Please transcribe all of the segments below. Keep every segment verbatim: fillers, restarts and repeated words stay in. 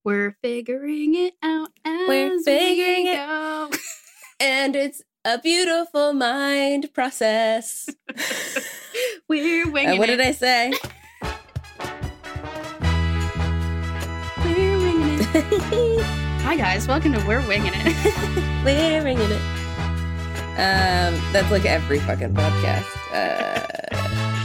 We're figuring it out as We're figuring we it go. And it's a beautiful mind process. We're winging uh, what it. did I say? We're winging it. Hi, guys. Welcome to We're Winging It. We're winging it. Um, that's like every fucking podcast. Uh,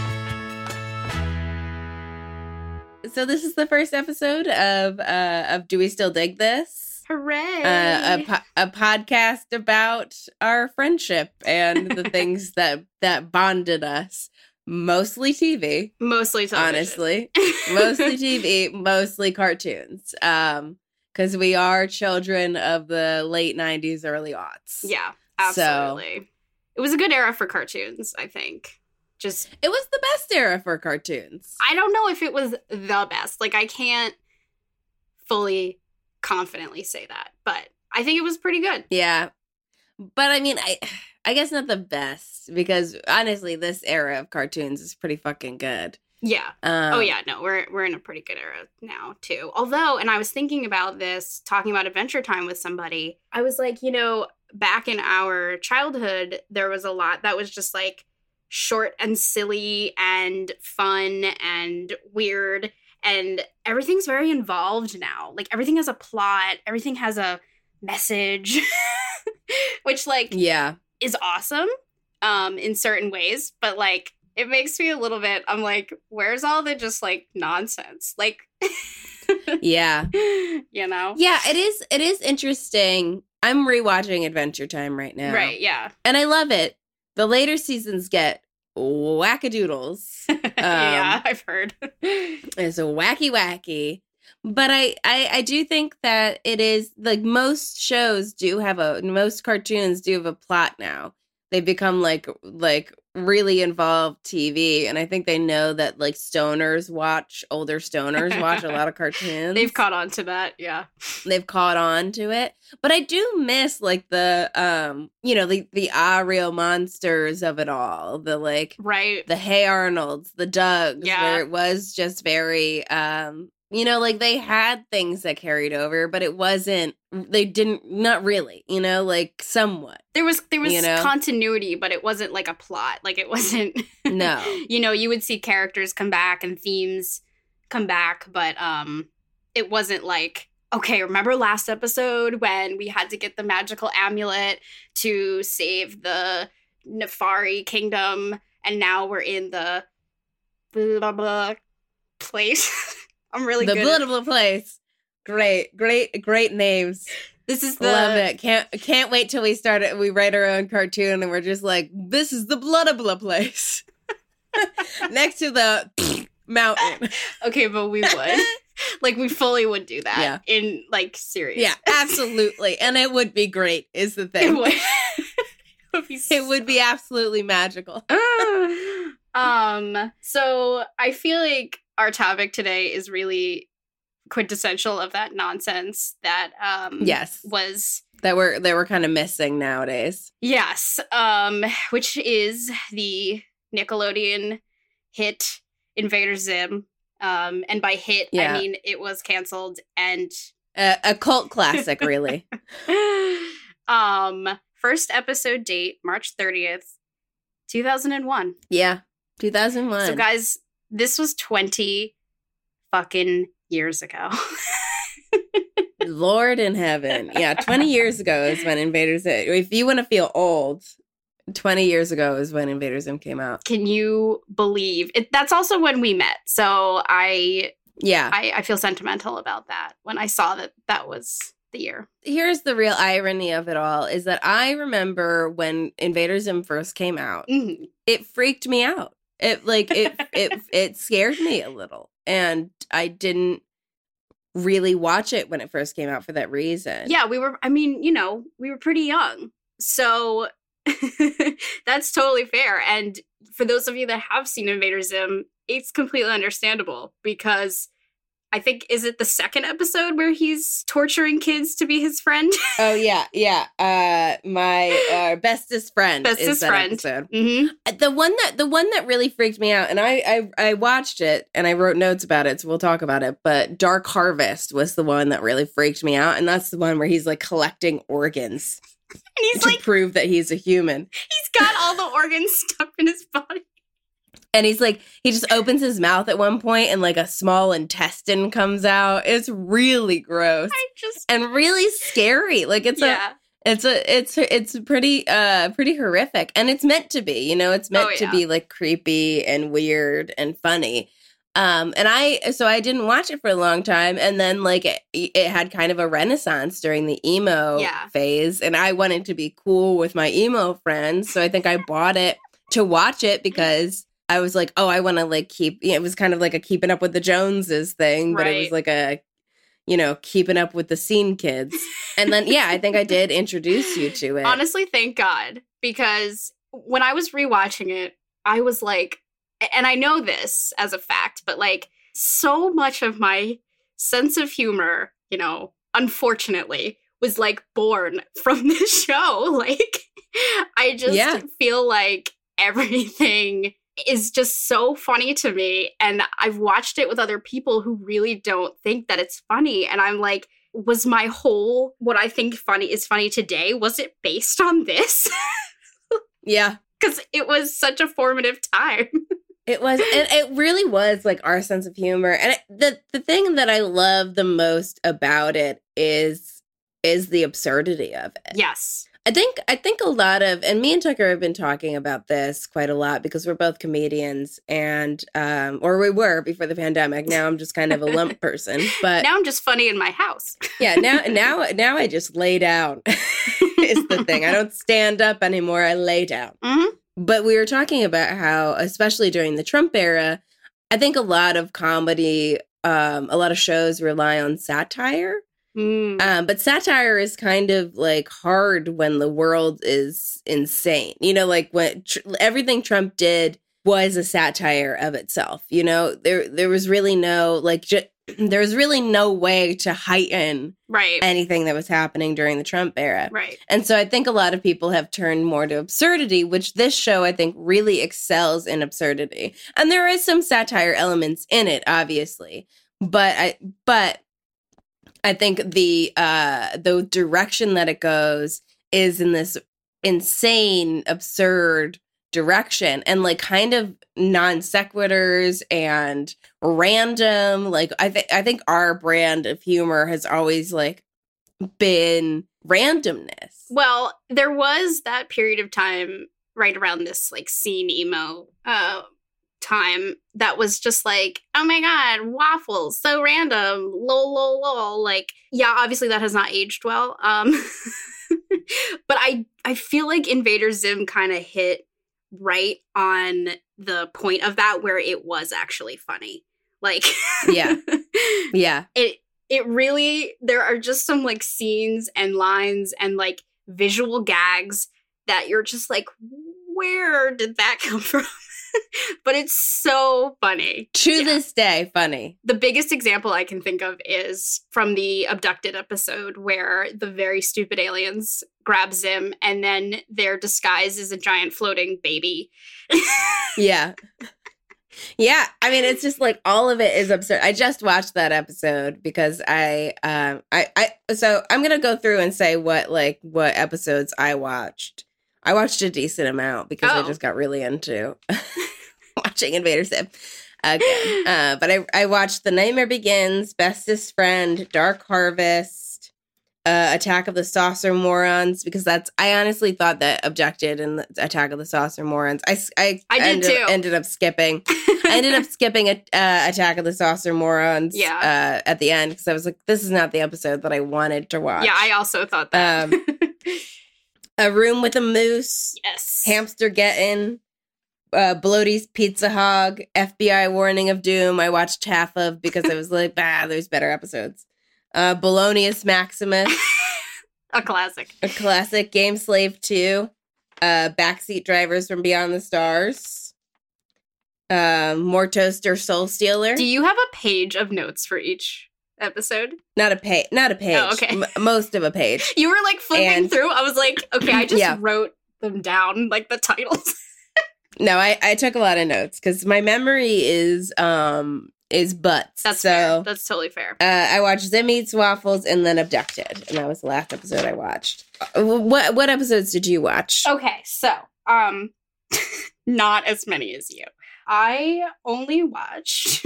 so this is the first episode of uh, of Do We Still Dig This? Hooray! Uh, a po- a podcast about our friendship and the things that that bonded us. Mostly T V. Mostly television. Honestly. Mostly T V, mostly cartoons. Um, because we are children of the late nineties, early aughts. Yeah, absolutely. So, it was a good era for cartoons, I think. Just It was the best era for cartoons. I don't know if it was the best. Like, I can't fully confidently say that, but I think it was pretty good. Yeah. But I mean, I I guess not the best, because honestly, this era of cartoons is pretty fucking good. Yeah. Um, oh yeah, no, we're we're in a pretty good era now too. Although, and I was thinking about this, talking about Adventure Time with somebody, I was like, you know, back in our childhood, there was a lot that was just like short and silly and fun and weird, and everything's very involved now. Like, everything has a plot, everything has a message, which like yeah, is awesome um in certain ways, but like it makes me a little bit, I'm like, where's all the just like nonsense? Like yeah. You know? Yeah, it is it is interesting. I'm rewatching Adventure Time right now. Right, yeah. And I love it. The later seasons get wackadoodles. Um, yeah, I've heard. It's a wacky wacky. But I, I I do think that it is, like, most shows do have a, most cartoons do have a plot now. They become like like really involved T V, and I think they know that like stoners watch, older stoners watch a lot of cartoons. They've caught on to that, yeah. They've caught on to it. But I do miss like the um you know, the the ah real monsters of it all. The like right. the Hey Arnolds, the Dougs, yeah. where it was just very um you know, like they had things that carried over, but it wasn't, they didn't, not really, you know, like somewhat. There was, there was you know? continuity, but it wasn't like a plot. Like it wasn't, no. You know, you would see characters come back and themes come back, but um, it wasn't like, okay, remember last episode when we had to get the magical amulet to save the Nefari kingdom, and now we're in the blah, blah, blah place. I'm really the good. The blah, blah place. Great, great, great names. This is the... Love it. Can't can't wait till we start it. We write our own cartoon and we're just like, this is the blah, blah place. Next to the mountain. Okay, but we would. Like, we fully would do that. Yeah. In, like, series. Yeah, absolutely. And it would be great, is the thing. It would. It would be, so... it would be absolutely magical. um, so I feel like our topic today is really quintessential of that nonsense that um yes was that we're that we're kind of missing nowadays. Yes, um, which is the Nickelodeon hit Invader Zim. Um, and by hit, yeah. I mean it was canceled and a, a cult classic, really. um, first episode date March thirtieth, two thousand one. Yeah, two thousand one. So, guys, this was twenty fucking years ago. Lord in heaven. Yeah, twenty years ago is when Invader Zim. If you want to feel old, twenty years ago is when Invader Zim came out. Can you believe it? That's also when we met. So I, yeah, I, I feel sentimental about that when I saw that that was the year. Here's the real irony of it all, is that I remember when Invader Zim first came out, mm-hmm. it freaked me out. It like it it it scared me a little, and I didn't really watch it when it first came out for that reason. Yeah, we were. I mean, you know, we were pretty young, so that's totally fair. And for those of you that have seen Invader Zim, it's completely understandable because I think, is it the second episode where he's torturing kids to be his friend? Oh, yeah, yeah. Uh, my uh, bestest friend Bestest is that friend. episode. Mm-hmm. The one that the one that really freaked me out, and I, I I watched it and I wrote notes about it, so we'll talk about it. But Dark Harvest was the one that really freaked me out, and that's the one where he's like collecting organs And he's to like, prove that he's a human. he's got all the organs stuck in his body. And he's like, he just opens his mouth at one point and like a small intestine comes out. It's really gross I just, and really scary. Like it's yeah. a, it's a, it's, it's pretty, uh, pretty horrific. And it's meant to be, you know, it's meant Oh, to yeah. be like creepy and weird and funny. Um, and I, so I didn't watch it for a long time. And then like it, it had kind of a renaissance during the emo Yeah. phase. And I wanted to be cool with my emo friends. So I think I bought it to watch it because I was like, oh, I want to like keep, it was kind of like a keeping up with the Joneses thing, but it was Right. like a, you know, keeping up with the scene kids. And then, yeah, I think I did introduce you to it. Honestly, thank God, because when I was rewatching it, I was like, and I know this as a fact, but like so much of my sense of humor, you know, unfortunately, was like born from this show. Like, I just Yeah. feel like everything is just so funny to me. And I've watched it with other people who really don't think that it's funny. And I'm like, was my whole, what I think funny is funny today, was it based on this? Yeah. Because it was such a formative time. It was, and it really was like our sense of humor. And it, the the thing that I love the most about it is is the absurdity of it. Yes. I think I think a lot of, and me and Tucker have been talking about this quite a lot because we're both comedians, and um, or we were before the pandemic. Now I'm just kind of a lump person, but Now I'm just funny in my house. yeah, now now now I just lay down. Is the thing. I don't stand up anymore. I lay down. Mm-hmm. But we were talking about how, especially during the Trump era, I think a lot of comedy, um, a lot of shows rely on satire. Mm. Um, but satire is kind of like hard when the world is insane. You know, like when tr- everything Trump did was a satire of itself. You know, there there was really no like ju- there was really no way to heighten Right. anything that was happening during the Trump era. Right. And so I think a lot of people have turned more to absurdity, which this show I think really excels in absurdity. And there is some satire elements in it, obviously, but I but. I think the uh, the direction that it goes is in this insane, absurd direction, and like kind of non sequiturs and random. Like I think I think our brand of humor has always like been randomness. Well, there was that period of time right around this like scene emo uh time that was just like, oh my god, waffles, so random, lol lol lol. Like, yeah, obviously that has not aged well. Um but I I feel like Invader Zim kind of hit right on the point of that where it was actually funny. Like Yeah. Yeah. It it really, there are just some like scenes and lines and like visual gags that you're just like, where did that come from? But it's so funny. To Yeah. this day, funny. The biggest example I can think of is from the Abducted episode where the very stupid aliens grab Zim and then their disguise is a giant floating baby. Yeah. Yeah, I mean, it's just like all of it is absurd. I just watched that episode because I, um, I, I, so I'm gonna go through and say what like what episodes I watched. I watched a decent amount because I Oh. just got really into watching Invader Zim again. Uh, but I, I watched The Nightmare Begins, Bestest Friend, Dark Harvest, uh, Attack of the Saucer Morons, because that's, I honestly thought that Abducted and the Attack of the Saucer Morons. I, I, I did ended, too. ended up skipping. I ended up skipping a, uh, Attack of the Saucer Morons Yeah. uh, at the end because I was like, this is not the episode that I wanted to watch. Yeah, I also thought that. Um, A Room with a Moose, yes. Hamster Gettin', uh, Bloaty's Pizza Hog, F B I Warning of Doom. I watched half of because I was like, ah, there's better episodes. Uh, Bolognius Maximus, A classic. a classic. Game Slave two, uh, Backseat Drivers from Beyond the Stars, Um, More Toaster Soul Stealer. Do you have a page of notes for each episode? Not a page. Not a page. Oh, okay. M- most of a page. You were like flipping And- through. I was like, okay, I just Yeah. wrote them down, like the titles. No, I, I took a lot of notes because my memory is um is butts. That's so fair. That's totally fair. uh, I watched Zim Eats Waffles and then Abducted, and that was the last episode I watched. Uh, What what episodes did you watch? Okay, so um, not as many as you. I only watched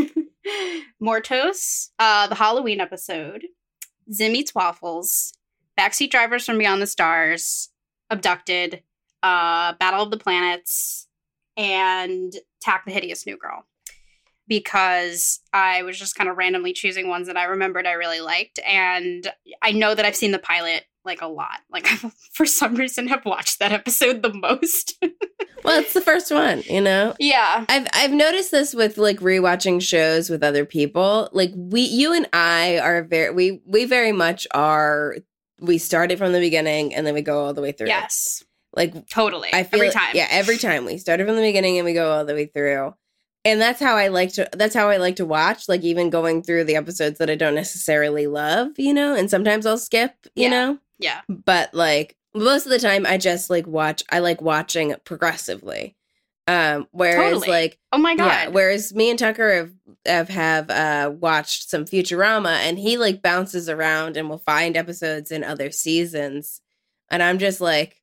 Mortos, uh, the Halloween episode, Zim Eats Waffles, Backseat Drivers from Beyond the Stars, Abducted, uh, Battle of the Planets, and Tack the Hideous New Girl. Because I was just kind of randomly choosing ones that I remembered I really liked. And I know that I've seen the pilot like a lot. Like, I, for some reason, have watched that episode the most. Well, it's the first one, you know. Yeah. I've I've noticed this with like rewatching shows with other people. Like we, you and I are very we we very much are. We start it from the beginning and then we go all the way through. Yes. Like Totally. I feel Every time. Yeah, every time we started from the beginning and we go all the way through. And that's how I like to that's how I like to watch, like even going through the episodes that I don't necessarily love, you know, and sometimes I'll skip, you Yeah. know. Yeah. But like most of the time I just like watch I like watching progressively. Um whereas Totally. like Oh my God. yeah, whereas me and Tucker have have, have uh watched some Futurama and he like bounces around and will find episodes in other seasons. And I'm just like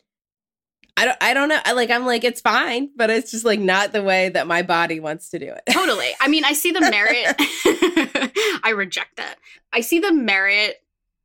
I don't I don't know. I like I'm like it's fine, but it's just like not the way that my body wants to do it. Totally. I mean, I see the merit. I reject that. I see the merit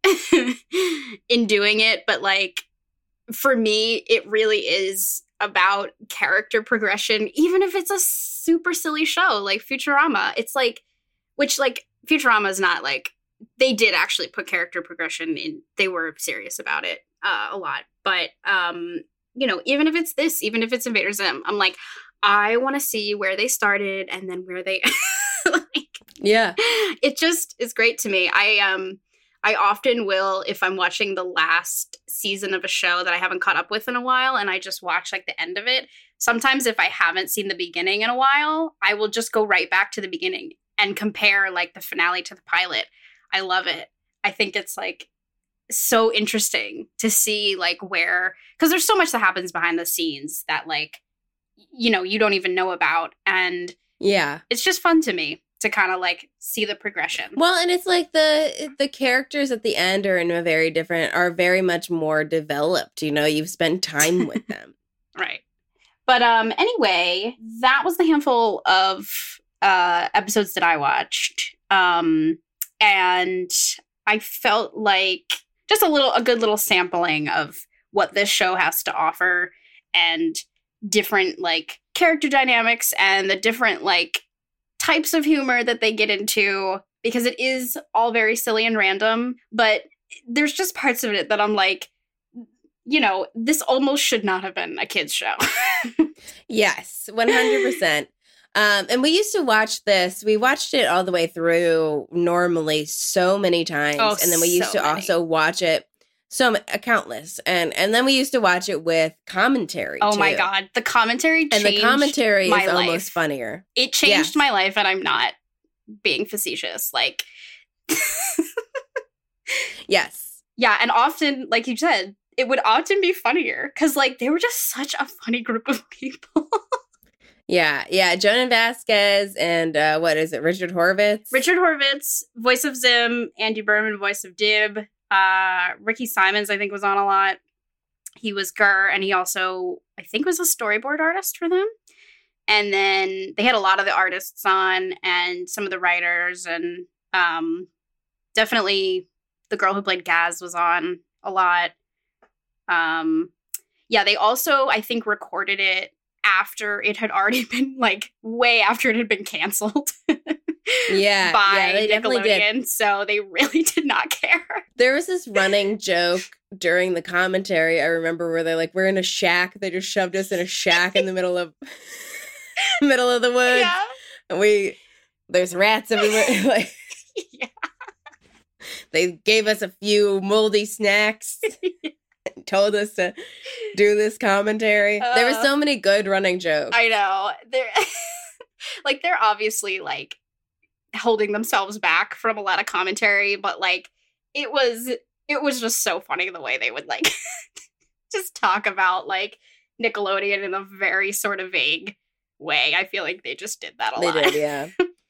in doing it, but like for me, it really is about character progression, even if it's a super silly show like Futurama. It's like, which like Futurama is not like, they did actually put character progression in. They were serious about it uh, a lot. But, um, you know, even if it's this, even if it's Invader Zim, I'm like, I want to see where they started and then where they like, Yeah. it just is great to me. I um I often will, if I'm watching the last season of a show that I haven't caught up with in a while and I just watch like the end of it. Sometimes if I haven't seen the beginning in a while, I will just go right back to the beginning and compare like the finale to the pilot. I love it. I think it's like so interesting to see like where, because there's so much that happens behind the scenes that like, you know, you don't even know about. And Yeah. it's just fun to me to kind of like see the progression. Well, and it's like the the characters at the end are in a very different are very much more developed, you know, you've spent time with them. Right. But um anyway, that was the handful of uh episodes that I watched. Um and I felt like just a little a good little sampling of what this show has to offer and different like character dynamics and the different like types of humor that they get into, because it is all very silly and random, but there's just parts of it that I'm like, you know, this almost should not have been a kid's show. Yes, one hundred percent. Um, and we used to watch this. We watched it all the way through normally so many times. Oh, and then we used so to many. also watch it so ma- countless. And and then we used to watch it with commentary. Oh my too. God. The commentary changed And the commentary is my almost life. funnier. It changed Yes. my life, and I'm not being facetious. Like, Yes. yeah, and often, like you said, it would often be funnier because, like, they were just such a funny group of people. Yeah. Yeah. Jonan Vasquez and uh, what is it? Richard Horvitz? Richard Horvitz, voice of Zim, Andy Berman, voice of Dib. Uh, Ricky Simons, I think, was on a lot. He was Gurr, and he also, I think, was a storyboard artist for them. And then they had a lot of the artists on and some of the writers, and um, definitely the girl who played Gaz was on a lot. Um, yeah, they also, I think, recorded it after it had already been, like, way after it had been canceled. Yeah. by yeah, they definitely did. Nickelodeon, so they really did not care. There was this running joke during the commentary. I remember where they're like, "We're in a shack." They just shoved us in a shack in the middle of middle of the woods. Yeah. And we there's rats everywhere. Like Yeah. they gave us a few moldy snacks. And told us to do this commentary. there were Uh, so many good running jokes. I know. There like they're obviously like holding themselves back from a lot of commentary, but like it was it was just so funny the way they would like just talk about like Nickelodeon in a very sort of vague way. I feel like they just did that a They lot. did, yeah.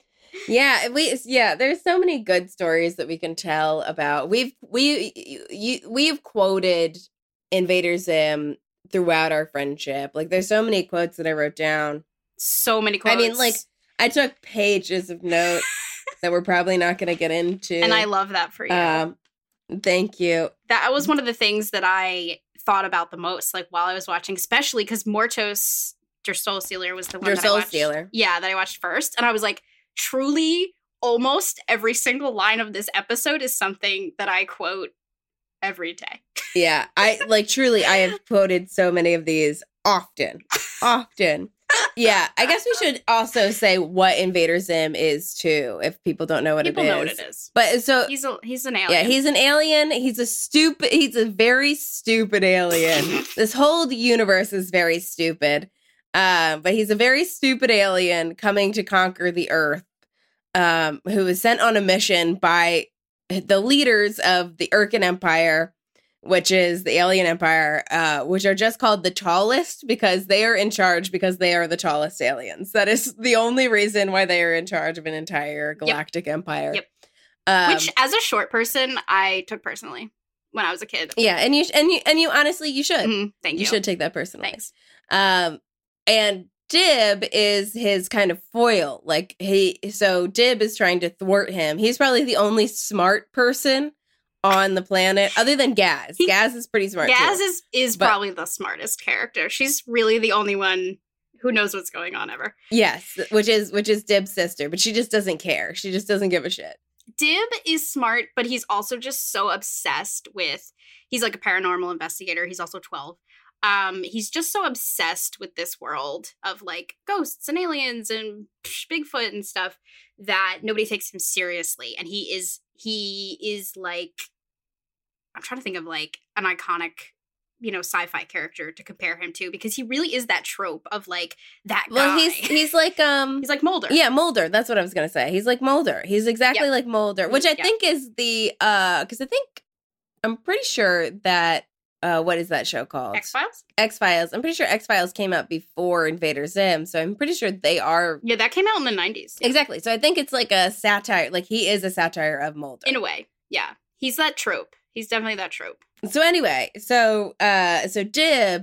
Yeah, we yeah, there's so many good stories that we can tell about. We've we you, we've quoted Invader Zim throughout our friendship. Like there's so many quotes that I wrote down. So many quotes. I mean, like I took pages of notes that we're probably not going to get into. And I love that for you. Um, thank you. That was one of the things that I thought about the most, like while I was watching, especially because Mortos Der Soul Stealer was the one Der that I Soul watched. Stealer. Yeah, that I watched first. And I was like, truly, almost every single line of this episode is something that I quote every day. Yeah, I like truly, I have quoted so many of these often, often. Yeah, I guess we should also say what Invader Zim is too, if people don't know what people it is. know what it is. But so He's a he's an alien. yeah, he's an alien. He's a stupid. He's a very stupid alien. This whole universe is very stupid. Uh, but he's a very stupid alien coming to conquer the Earth, um, who was sent on a mission by the leaders of the Urkin Empire, which is the alien empire, uh, which are just called the tallest because they are in charge because they are the tallest aliens. That is the only reason why they are in charge of an entire galactic yep. empire. Yep. Um, Which, as a short person, I took personally when I was a kid. Yeah, and you and you and you honestly, you should. Mm-hmm. Thank you. You should take that personally. Thanks. Um, and Dib is his kind of foil. Like he, so Dib is trying to thwart him. He's probably the only smart person on the planet, other than Gaz. He, Gaz is pretty smart. Gaz too. is is but, probably the smartest character. She's really the only one who knows what's going on ever. Yes, which is which is Dib's sister, but she just doesn't care. She just doesn't give a shit. Dib is smart, but he's also just so obsessed with. He's like a paranormal investigator. He's also twelve. Um, he's just so obsessed with this world of like ghosts and aliens and psh, Bigfoot and stuff that nobody takes him seriously. And he is he is like, I'm trying to think of like an iconic, you know, sci-fi character to compare him to, because he really is that trope of like that guy. Well, he's he's like um he's like Mulder. Yeah, Mulder. That's what I was gonna say. He's like Mulder. He's exactly yep. like Mulder, which I yep. think is the uh because I think I'm pretty sure that. Uh, what is that show called? X-Files? X-Files. I'm pretty sure X-Files came out before Invader Zim, so I'm pretty sure they are... Yeah, that came out in the nineties. Yeah. Exactly. So I think it's like a satire, like he is a satire of Mulder. In a way, yeah. He's that trope. He's definitely that trope. So anyway, so uh, so Dib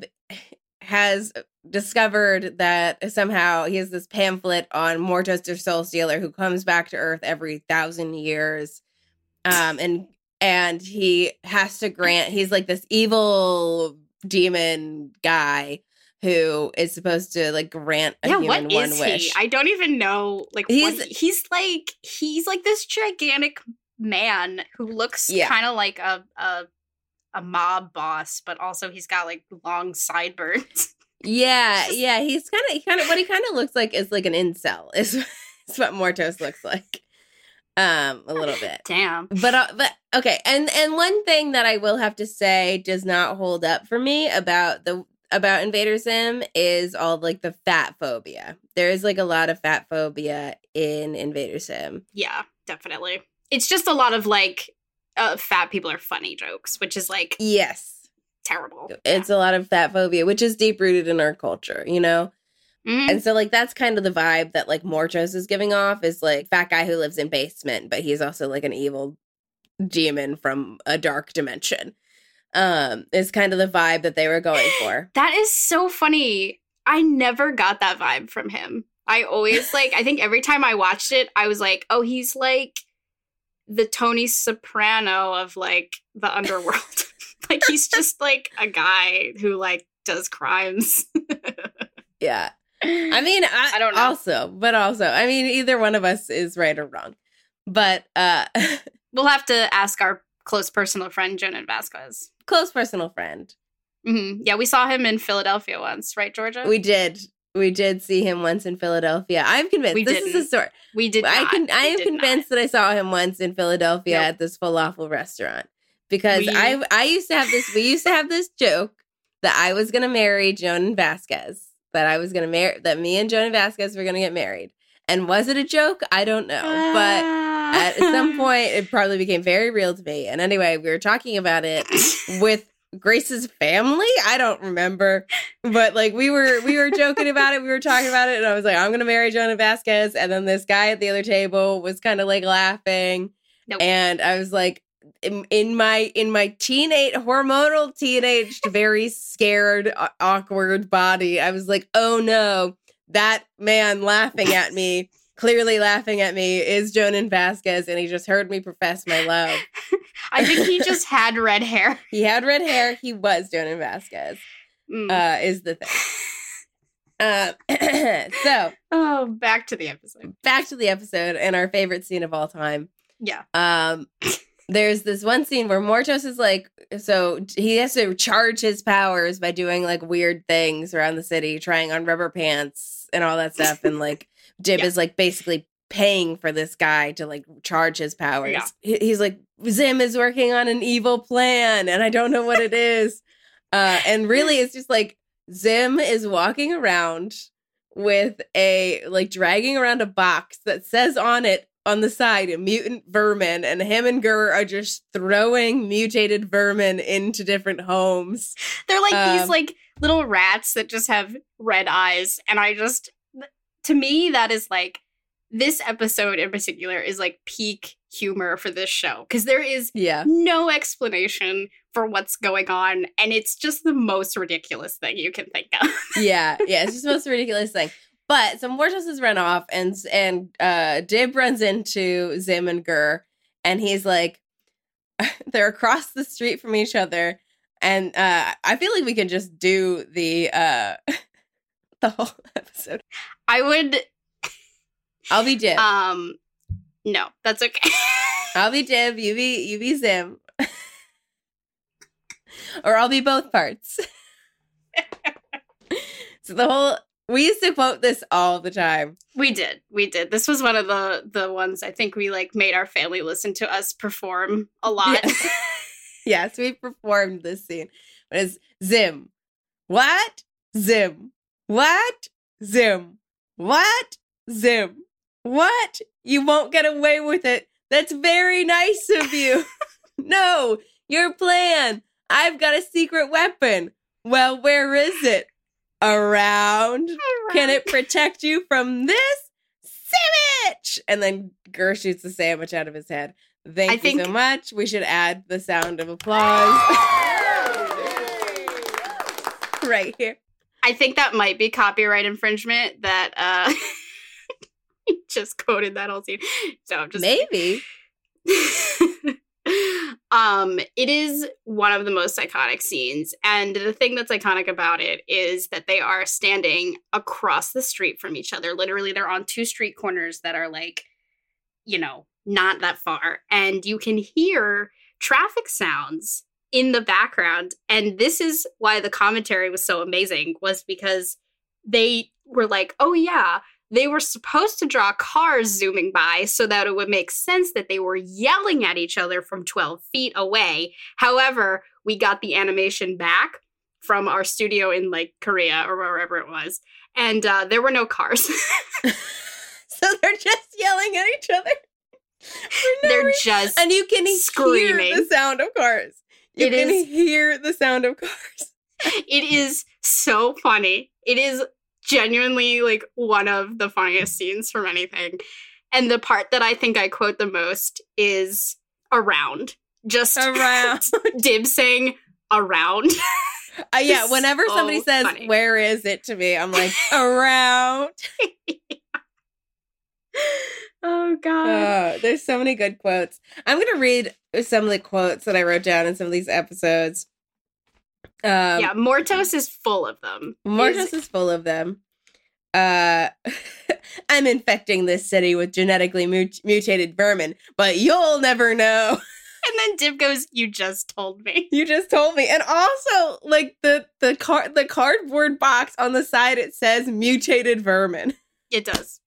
has discovered that somehow he has this pamphlet on Mortos Der Soul Stealer who comes back to Earth every thousand years, um, and... And he has to grant, he's like this evil demon guy who is supposed to like grant a yeah, human what one is wish. He? I don't even know. Like, he's, what he, he's like, he's like this gigantic man who looks yeah. kind of like a, a a mob boss, but also he's got like long sideburns. Yeah, yeah. He's kind of, he kind of, what he kind of looks like is like an incel, is, is what Mortos looks like. Um, a little bit. Damn. But, uh, but, okay. And, and one thing that I will have to say does not hold up for me about the, about Invader Zim is all like the fat phobia. There is like a lot of fat phobia in Invader Zim. Yeah, definitely. It's just a lot of like, uh, fat people are funny jokes, which is like, yes, terrible. It's yeah. a lot of fat phobia, which is deep rooted in our culture, you know? Mm-hmm. And so, like, that's kind of the vibe that, like, Mortos is giving off is, like, fat guy who lives in basement, but he's also, like, an evil demon from a dark dimension. Um, is kind of the vibe that they were going for. That is so funny. I never got that vibe from him. I always, like, I think every time I watched it, I was like, oh, he's, like, the Tony Soprano of, like, the underworld. Like, he's just, like, a guy who, like, does crimes. Yeah. I mean, I, I don't know. Also, but also, I mean, either one of us is right or wrong. But uh, we'll have to ask our close personal friend, Jonan Vasquez. Close personal friend. Mm-hmm. Yeah, we saw him in Philadelphia once, right, Georgia? We did. We did see him once in Philadelphia. I'm convinced. We this didn't. is a story. We did not. I can. I we am convinced not. that I saw him once in Philadelphia nope. at this falafel restaurant because we... I. I used to have this. We used to have this joke that I was going to marry Jonan Vasquez. That I was going to marry, that me and Jonan Vasquez were going to get married. And was it a joke? I don't know. Uh... But at some point, it probably became very real to me. And anyway, we were talking about it with Grace's family. I don't remember, but like we were we were joking about it. We were talking about it, and I was like, I'm gonna marry Jonah Vasquez. And then this guy at the other table was kind of like laughing, nope. and I was like, in, in my in my teenage hormonal teenage, very scared, awkward body, I was like, oh no, that man laughing at me. Clearly laughing at me is Jonah Vasquez, and he just heard me profess my love. I think he just had red hair. He had red hair. He was Jonah Vasquez, mm. uh, is the thing. Uh, so, oh, back to the episode. Back to the episode and our favorite scene of all time. Yeah. Um, there's this one scene where Mortos is like, so he has to charge his powers by doing like weird things around the city, trying on rubber pants and all that stuff, and like. Dib yeah. is like basically paying for this guy to like charge his powers. Yeah. He, he's like, Zim is working on an evil plan and I don't know what it is. Uh, and really it's just like Zim is walking around with a like dragging around a box that says on it on the side mutant vermin, and him and Gur are just throwing mutated vermin into different homes. They're like um, these like little rats that just have red eyes, and I just to me, that is like, this episode in particular is like peak humor for this show. Because there is yeah. no explanation for what's going on. And it's just the most ridiculous thing you can think of. yeah, yeah, it's just the most ridiculous thing. But so Mortos has run off, and and uh, Dib runs into Zim and Gur. And he's like, they're across the street from each other. And uh, I feel like we can just do the... Uh, the whole episode. I would. I'll be Dib. Um, no, that's okay. I'll be Dib. You be you be Zim, or I'll be both parts. So the whole we used to quote this all the time. We did, we did. This was one of the the ones I think we like made our family listen to us perform a lot. Yes, yes, we performed this scene. It is Zim, what Zim. What? Zim. What? Zim. What? You won't get away with it. That's very nice of you. No, your plan. I've got a secret weapon. Well, where is it? Around. Around. Can it protect you from this sandwich? And then Gur shoots the sandwich out of his head. Thank I you think- so much. We should add the sound of applause. Right here. I think that might be copyright infringement that uh just quoted that whole scene. So I'm just maybe. um it is one of the most iconic scenes, and the thing that's iconic about it is that they are standing across the street from each other. Literally, they're on two street corners that are like, you know, not that far, and you can hear traffic sounds in the background. And this is why the commentary was so amazing, was because they were like, oh yeah, they were supposed to draw cars zooming by so that it would make sense that they were yelling at each other from twelve feet away. However, we got the animation back from our studio in like Korea or wherever it was, and uh, there were no cars. So they're just yelling at each other. No they're reason. just and you can screaming. hear the sound of cars. You it can is, hear the sound of cars. It is so funny. It is genuinely like one of the funniest scenes from anything. And the part that I think I quote the most is around. Just around. Dib saying around. Uh, yeah, whenever so somebody says, funny. Where is it to me? I'm like, around. Oh, God. Oh, there's so many good quotes. I'm going to read some of the quotes that I wrote down in some of these episodes. Um, yeah, Mortos is full of them. Mortos is, is full of them. Uh, I'm infecting this city with genetically mut- mutated vermin, but you'll never know. And then Dib goes, "You just told me. You just told me." And also, like the the car the cardboard box on the side, it says mutated vermin. It does.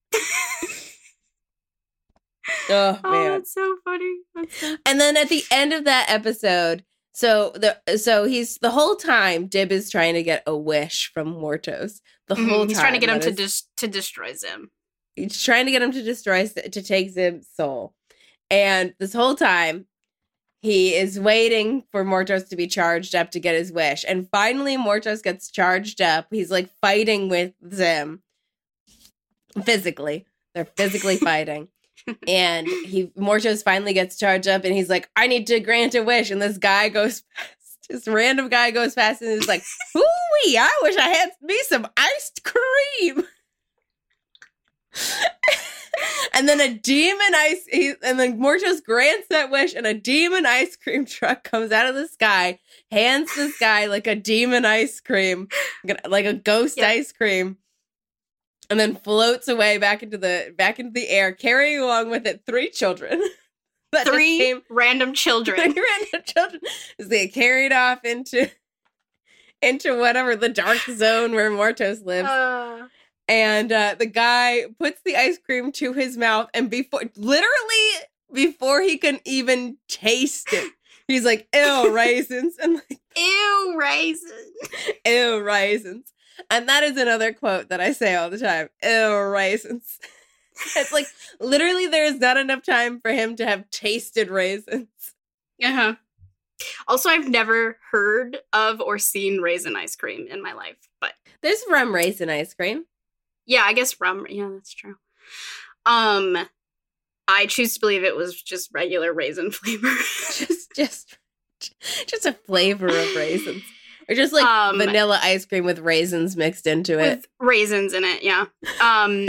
Oh, oh man, that's so funny. That's so- and then at the end of that episode, so the so he's the whole time Dib is trying to get a wish from Mortos. The mm-hmm. whole he's time trying to get him that to is- dis- to destroy Zim. he's trying to get him to destroy, to take Zib's soul. And this whole time, he is waiting for Mortos to be charged up to get his wish. And finally, Mortos gets charged up. He's like fighting with Zim. Physically. They're physically fighting. And he Mortos finally gets charged up and he's like, I need to grant a wish. And this guy goes past. This random guy goes past and is like, hoo-wee, I wish I had me some iced cream. And then a demon ice, he, and then Mortos grants that wish, and a demon ice cream truck comes out of the sky, hands this guy like a demon ice cream, like a ghost yeah. ice cream, and then floats away back into the back into the air, carrying along with it three children. three came, random children. Three random children as they carried off into into whatever the dark zone where Mortos lives. Uh. And uh, the guy puts the ice cream to his mouth, and before, literally, before he can even taste it, he's like, "Ew, raisins!" And like, "Ew, raisins!" "Ew, raisins!" And that is another quote that I say all the time: "Ew, raisins!" It's like literally, there is not enough time for him to have tasted raisins. Uh huh. Also, I've never heard of or seen raisin ice cream in my life, but there's rum raisin ice cream. Yeah, I guess rum. Yeah, that's true. Um, I choose to believe it was just regular raisin flavor. just, just, just a flavor of raisins, or just like um, vanilla ice cream with raisins mixed into it. With raisins in it, yeah. Um,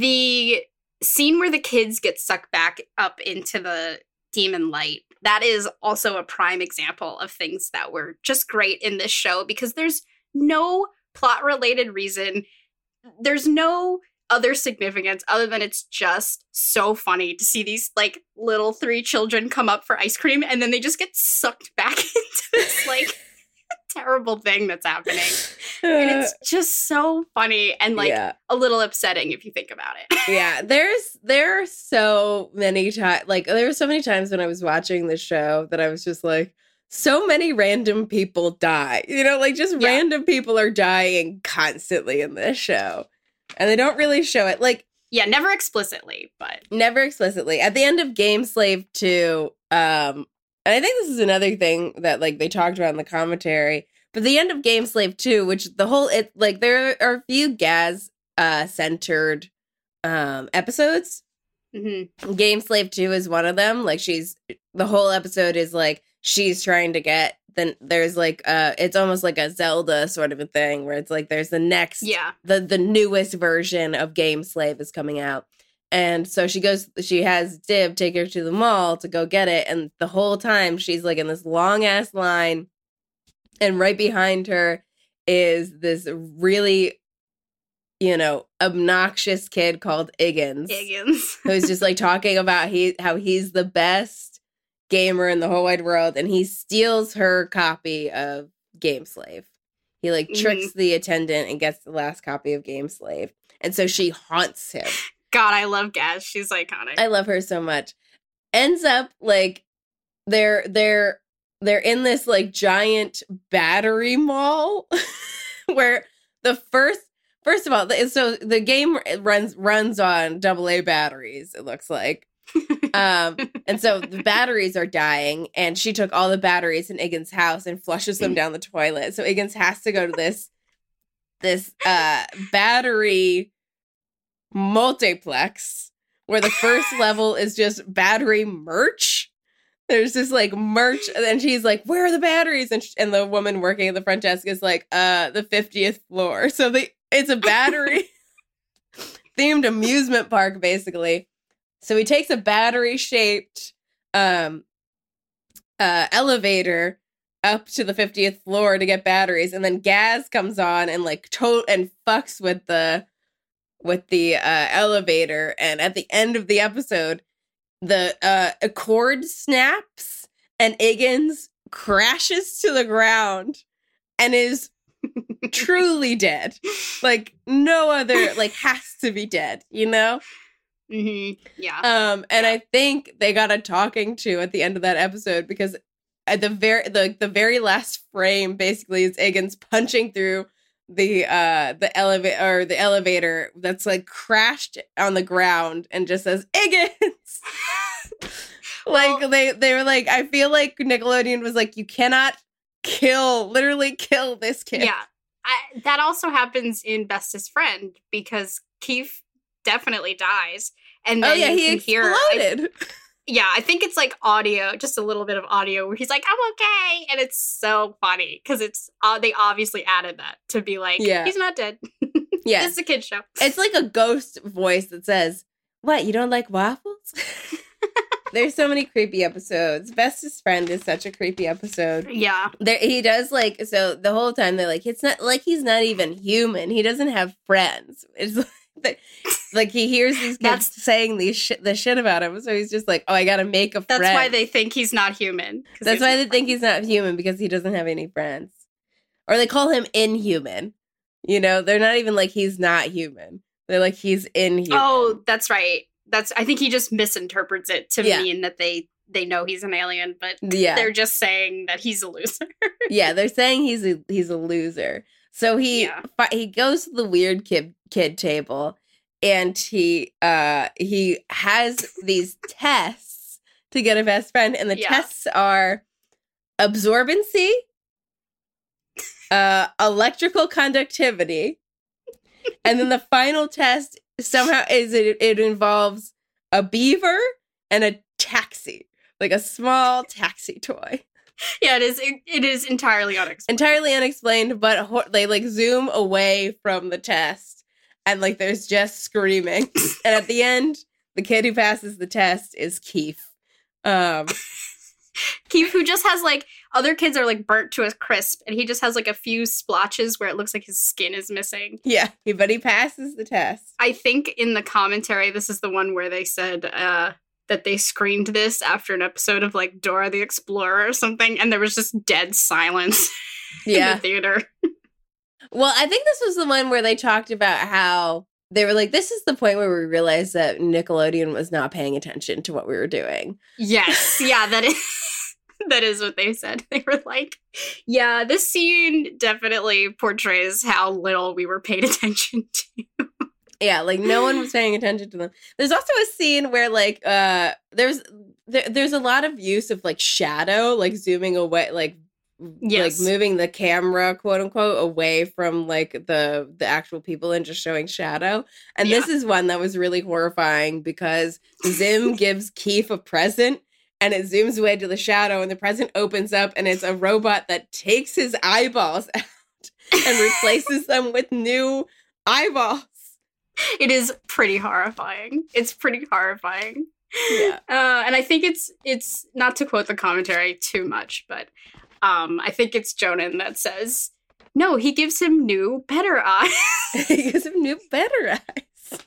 the scene where the kids get sucked back up into the demon light. That is also a prime example of things that were just great in this show because there's no plot-related reason. There's no other significance other than it's just so funny to see these like little three children come up for ice cream and then they just get sucked back into this like terrible thing that's happening. And it's just so funny and like yeah. a little upsetting if you think about it. Yeah, there's there are so many times like there were so many times when I was watching the show that I was just like, so many random people die. You know, like just yeah. random people are dying constantly in this show. And they don't really show it. Like, yeah, never explicitly, but never explicitly. At the end of Game Slave two, um, and I think this is another thing that like they talked about in the commentary, but the end of Game Slave two, which the whole it like there are a few Gaz uh centered um episodes. Mm-hmm. Game Slave two is one of them. Like she's the whole episode is like she's trying to get then there's like uh it's almost like a Zelda sort of a thing where it's like there's the next yeah the the newest version of Game Slave is coming out. And so she goes she has Zib take her to the mall to go get it, and the whole time she's like in this long ass line, and right behind her is this really, you know, obnoxious kid called Iggins. Iggins. Who's just like talking about he how he's the best gamer in the whole wide world, and he steals her copy of Game Slave. He like tricks mm-hmm. the attendant and gets the last copy of Game Slave, and so she haunts him. God, I love Gaz. She's iconic. I love her so much. Ends up like they're they're they're in this like giant battery mall where the first first of all, so the game runs runs on double A batteries. It looks like. um and so the batteries are dying, and she took all the batteries in Iggins' house and flushes them down the toilet. So Iggins has to go to this this uh battery multiplex where the first level is just battery merch. There's this like merch, and then she's like, "Where are the batteries?" And sh- and the woman working at the front desk is like, "Uh, the fiftieth floor." So the it's a battery themed amusement park basically. So he takes a battery-shaped um, uh, elevator up to the fiftieth floor to get batteries, and then Gaz comes on and like to- and fucks with the with the uh, elevator. And at the end of the episode, the uh, cord snaps, and Iggins crashes to the ground and is truly dead. Like no other, like has to be dead. You know. Mm-hmm. Yeah. Um, and yeah. I think they got a talking to at the end of that episode, because at the very the the very last frame basically is Iggins punching through the uh the elevator or the elevator that's like crashed on the ground and just says Iggins. Like well, they they were like, I feel like Nickelodeon was like, you cannot kill, literally kill this kid. Yeah, I, that also happens in Bestest Friend because Keith definitely dies, and then oh yeah, you he can exploded. Hear, I, yeah, I think it's like audio, just a little bit of audio where he's like, "I'm okay," and it's so funny because it's uh, they obviously added that to be like, yeah. he's not dead. Yeah, this is a kid's show. It's like a ghost voice that says, "What? You don't like waffles?" There's so many creepy episodes. Bestest Friend is such a creepy episode. Yeah. There, he does like, so the whole time they're like, it's not like he's not even human. He doesn't have friends. It's like, like he hears these kids That's, saying these shit, the shit about him. So he's just like, oh, I got to make a friend. That's why they think he's not human. That's why they friends. think he's not human because he doesn't have any friends. Or they call him inhuman. You know, they're not even like he's not human. They're like he's inhuman. Oh, that's right. That's I think he just misinterprets it to yeah. mean that they they know he's an alien, but yeah. they're just saying that he's a loser. Yeah, they're saying he's a he's a loser. So he yeah. fi- he goes to the weird kid kid table and he uh he has these tests to get a best friend, and the yeah. tests are absorbency, uh electrical conductivity, and then the final test somehow is it it involves a beaver and a taxi, like a small taxi toy. Yeah, it is. It, it is entirely unexplained. Entirely unexplained, but ho- they like zoom away from the test, and like there's just screaming. And at the end, the kid who passes the test is Keith. Um, Keith, who just has like other kids are like burnt to a crisp, and he just has like a few splotches where it looks like his skin is missing. Yeah, but he passes the test. I think in the commentary, this is the one where they said uh, that they screened this after an episode of like Dora the Explorer or something, and there was just dead silence yeah. in the theater. Well, I think this was the one where they talked about how they were like, this is the point where we realized that Nickelodeon was not paying attention to what we were doing. Yes. Yeah, that is that is what they said. They were like, yeah, this scene definitely portrays how little we were paid attention to. Yeah, like no one was paying attention to them. There's also a scene where like uh there's there, there's a lot of use of like shadow, like zooming away, like yes. like moving the camera, quote unquote, away from like the the actual people and just showing shadow. And yeah. this is one that was really horrifying because Zim gives Keith a present and it zooms away to the shadow and the present opens up and it's a robot that takes his eyeballs out and replaces them with new eyeballs. It is pretty horrifying. It's pretty horrifying. Yeah. Uh, and I think it's it's not to quote the commentary too much, but Um, I think it's Jonan that says, no, he gives him new, better eyes. He gives him new, better eyes.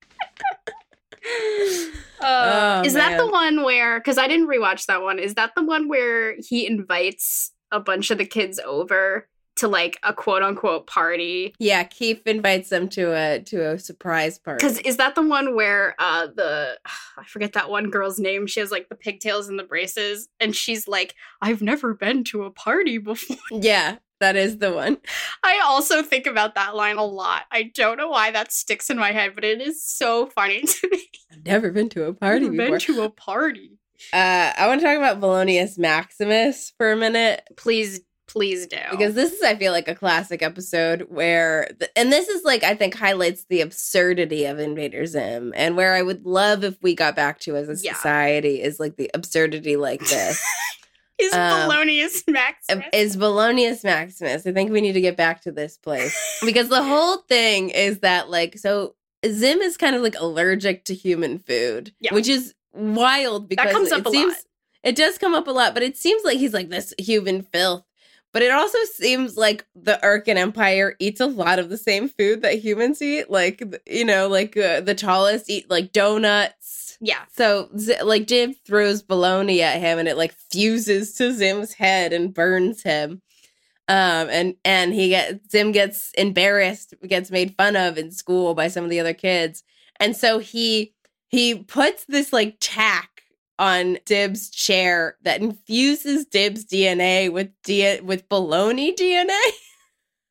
uh, oh, is man. that the one where, because I didn't rewatch that one, is that the one where he invites a bunch of the kids over to like a quote unquote party? Yeah, Keith invites them to a to a surprise party. Because is that the one where uh the I forget that one girl's name? She has like the pigtails and the braces, and she's like, "I've never been to a party before." Yeah, that is the one. I also think about that line a lot. I don't know why that sticks in my head, but it is so funny to me. I've never been to a party I've before. Been to a party. Uh, I want to talk about Volonius Maximus for a minute. Please. Please do. Because this is, I feel like, a classic episode where, the, and this is like, I think highlights the absurdity of Invader Zim, and where I would love if we got back to as a yeah. society is like the absurdity like this. Is um, Volonius Maximus. Is Volonius Maximus. I think we need to get back to this place. Because the whole thing is that, like, so Zim is kind of like allergic to human food, yeah. which is wild because that comes up it a seems, lot. It does come up a lot, but it seems like he's like this human filth. But it also seems like the Urkin Empire eats a lot of the same food that humans eat. Like, you know, like uh, the tallest eat like donuts. Yeah. So like Jib throws bologna at him and it like fuses to Zim's head and burns him. Um, and, and he gets, Zim gets embarrassed, gets made fun of in school by some of the other kids. And so he, he puts this like tack on Dib's chair that infuses Dib's D N A with D- with bologna D N A.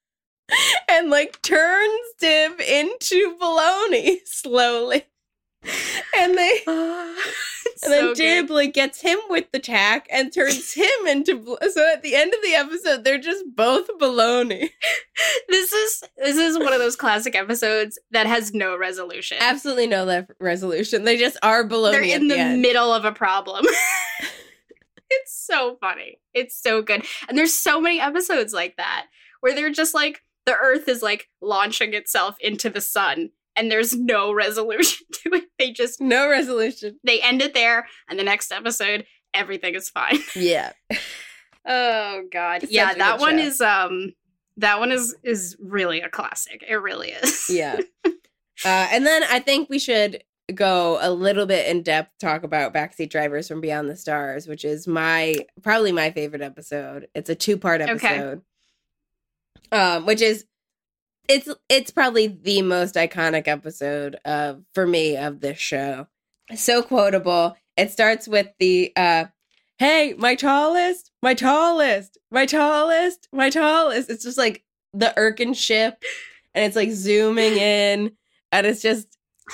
and like turns Dib into bologna slowly. And they and then So Dib good. like gets him with the tack and turns him into bol- so at the end of the episode they're just both bologna. This is this is one of those classic episodes that has no resolution. Absolutely no le- resolution. They just are bologna. They're in at the, the end. middle of a problem. It's so funny. It's so good. And there's so many episodes like that where they're just like the earth is like launching itself into the sun and there's no resolution to it. They just No resolution. they end it there and the next episode everything is fine. Yeah. Oh god. It's yeah, such a that good one show. is um that one is is really a classic. It really is. Yeah. Uh, and then I think we should go a little bit in depth, talk about Backseat Drivers from Beyond the Stars, which is my probably my favorite episode. It's a two part episode. Okay. Um, which is it's it's probably the most iconic episode of for me of this show. So quotable. It starts with the uh hey, my tallest, my tallest, my tallest, my tallest. It's just like the Irken ship, and it's like zooming in, and it's just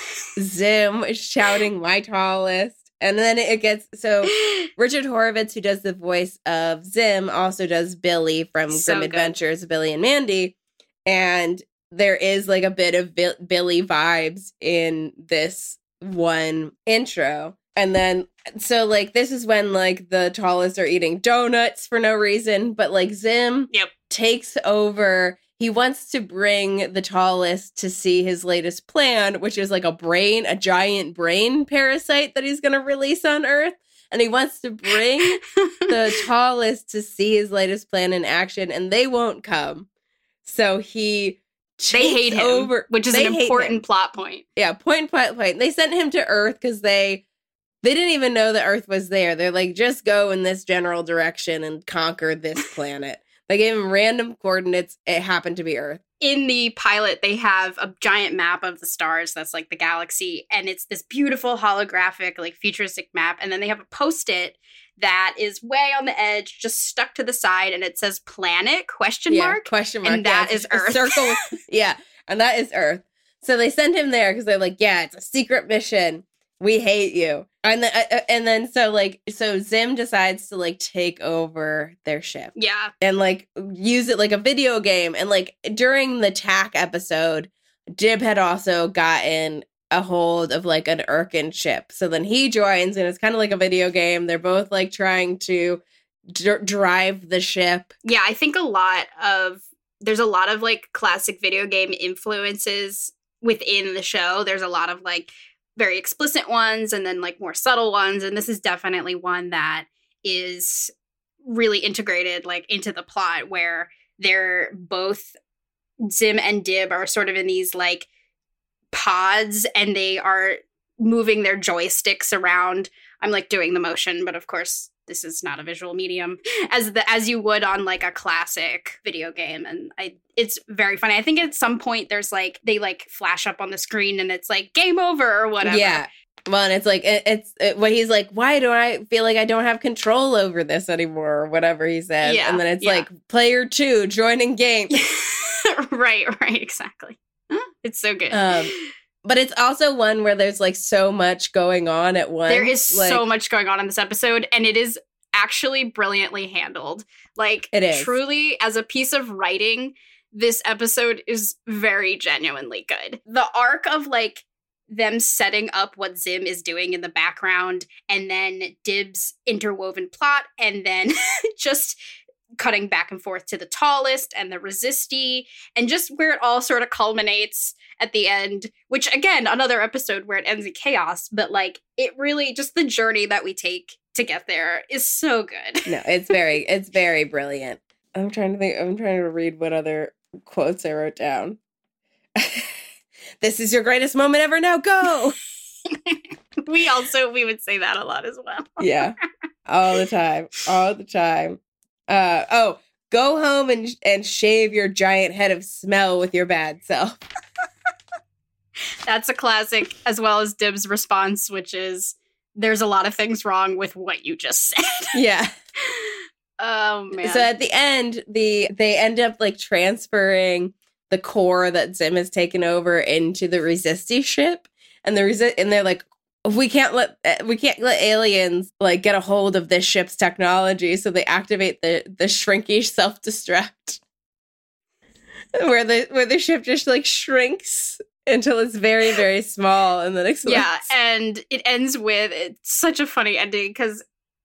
Zim shouting my tallest. And then it gets so Richard Horvitz, who does the voice of Zim, also does Billy from So Grim good. Adventures of Billy and Mandy. And there is like a bit of Bi- Billy vibes in this one intro. And then so like this is when like the tallest are eating donuts for no reason, but like Zim Yep. takes over. He wants to bring the tallest to see his latest plan, which is like a brain, a giant brain parasite that he's going to release on Earth. And he wants to bring the tallest to see his latest plan in action, and they won't come. So he They hate takes him, over, which is they an hate important him. plot point. Yeah, point, point, point. They sent him to Earth because they they didn't even know the Earth was there. They're like, just go in this general direction and conquer this planet. They gave him random coordinates. It happened to be Earth. In the pilot, they have a giant map of the stars that's like the galaxy, and it's this beautiful holographic, like futuristic map. And then they have a post-it that is way on the edge, just stuck to the side, and it says planet question Yeah, mark. question mark. And yeah, that it's is a Earth. Circle. With, yeah, and that is Earth. So they send him there because they're like, yeah, it's a secret mission. We hate you. And then, uh, and then so like, so Zim decides to like take over their ship. Yeah. And like use it like a video game. And like during the T A C episode, Dib had also gotten a hold of like an Irken ship. So then he joins, and it's kind of like a video game. They're both like trying to d- drive the ship. Yeah, I think a lot of, there's a lot of like classic video game influences within the show. There's a lot of like very explicit ones and then like more subtle ones. And this is definitely one that is really integrated like into the plot, where they're both, Zim and Dib are sort of in these like pods, and they are moving their joysticks around. I'm like doing the motion, but of course this is not a visual medium, as the as you would on like a classic video game. And I it's very funny. I think at some point there's like they like flash up on the screen and it's like game over or whatever. Yeah. Well, and it's like, it, it's it, when he's like, why do I feel like I don't have control over this anymore, or whatever he says. Yeah, And then it's yeah. like, player two, joining game. right, right, exactly. It's so good. Um, But it's also one where there's like so much going on at once. There is like, so much going on in this episode, and it is actually brilliantly handled. Like, It is. truly, as a piece of writing, this episode is very genuinely good. The arc of like them setting up what Zim is doing in the background, and then Dib's interwoven plot, and then just cutting back and forth to the tallest and the resisty, and just where it all sort of culminates at the end, which again, another episode where it ends in chaos, but like it really, just the journey that we take to get there is so good. No, it's very, it's very brilliant. I'm trying to think, I'm trying to read what other quotes I wrote down. This is your greatest moment ever, now go! We also, we would say that a lot as well. Yeah, all the time, all the time. Uh, oh, go home and and shave your giant head of smell with your bad self. That's a classic, as well as Dib's response, which is, there's a lot of things wrong with what you just said. Yeah. Oh, man. So at the end, the they end up like transferring the core that Zim has taken over into the Resisti ship, and the resi- and they're like, we can't let we can't let aliens like get a hold of this ship's technology, so they activate the the shrinky self destruct, where the where the ship just like shrinks until it's very very small and then explodes. Yeah, and it ends with it's such a funny ending because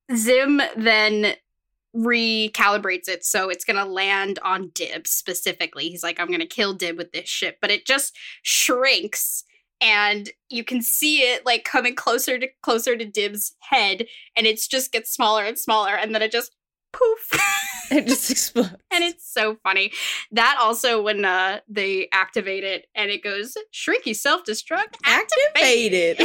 Zim then recalibrates it so it's gonna land on Dib specifically. He's like, I'm gonna kill Dib with this ship, but it just shrinks and you can see it like coming closer to closer to Dib's head, and it just gets smaller and smaller, and then it just poof. It just explodes. And it's so funny. That also when uh, they activate it and it goes shrinky self-destruct activated.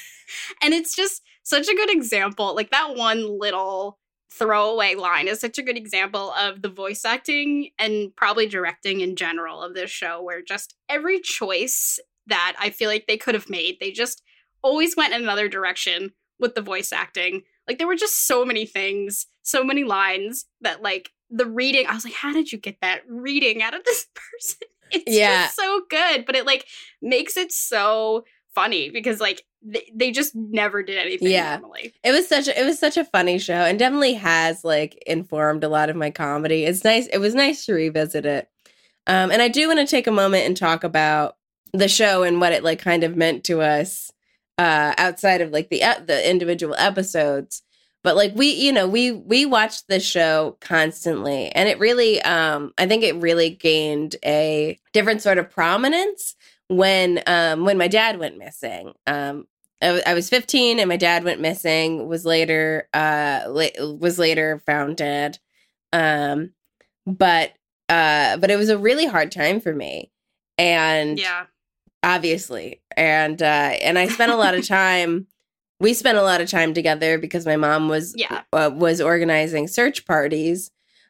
And it's just such a good example. Like that one little throwaway line is such a good example of the voice acting and probably directing in general of this show, where just every choice that I feel like they could have made, they just always went in another direction with the voice acting. Like there were just so many things, so many lines that like the reading, I was like, how did you get that reading out of this person? It's yeah. just so good, but it like makes it so funny because like they, they just never did anything yeah. normally. It was such a, it was such a funny show, and definitely has like informed a lot of my comedy. It's nice. It was nice to revisit it. Um, and I do want to take a moment and talk about the show and what it like kind of meant to us uh, outside of like the the individual episodes. But like we, you know, we we watched this show constantly, and it really, um, I think it really gained a different sort of prominence when um, when my dad went missing. Um, I, w- I was fifteen, and my dad went missing. Was later uh, la- was later found dead. Um, but uh, but it was a really hard time for me, and yeah, obviously, and uh, and I spent a lot of time. We spent a lot of time together because my mom was yeah. uh, was organizing search parties,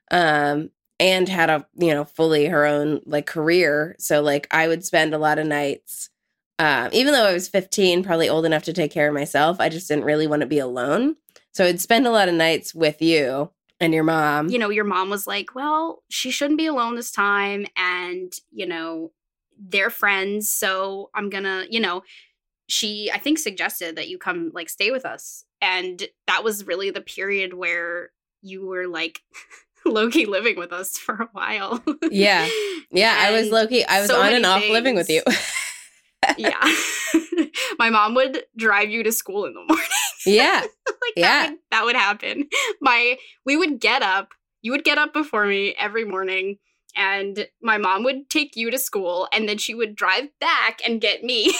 um, and had a you know fully her own like career. So like I would spend a lot of nights, um, even though I was fifteen, probably old enough to take care of myself. I just didn't really want to be alone, so I'd spend a lot of nights with you and your mom. You know, your mom was like, "Well, she shouldn't be alone this time," and you know, they're friends, so I'm gonna, you know. She, I think, suggested that you come, like, stay with us. And that was really the period where you were, like, low-key living with us for a while. Yeah. Yeah, I was low-key. I was so on and off things. living with you. Yeah. My mom would drive you to school in the morning. Yeah. like, yeah. That would, that would happen. My, we would get up. You would get up before me every morning. And my mom would take you to school. And then she would drive back and get me.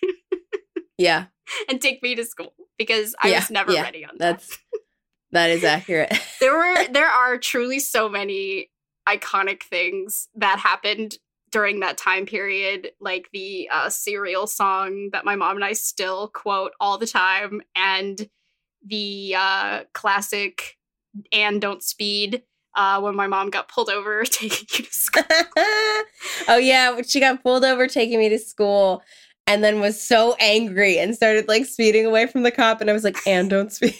Yeah. And take me to school because I yeah, was never yeah, ready on that. That's that is accurate. there were there are truly so many iconic things that happened during that time period, like the uh, cereal song that my mom and I still quote all the time, and the uh, classic "And Don't Speed." Uh, when my mom got pulled over taking you to school. Oh yeah, she got pulled over taking me to school. And then was so angry and started like speeding away from the cop. And I was like, and don't speed.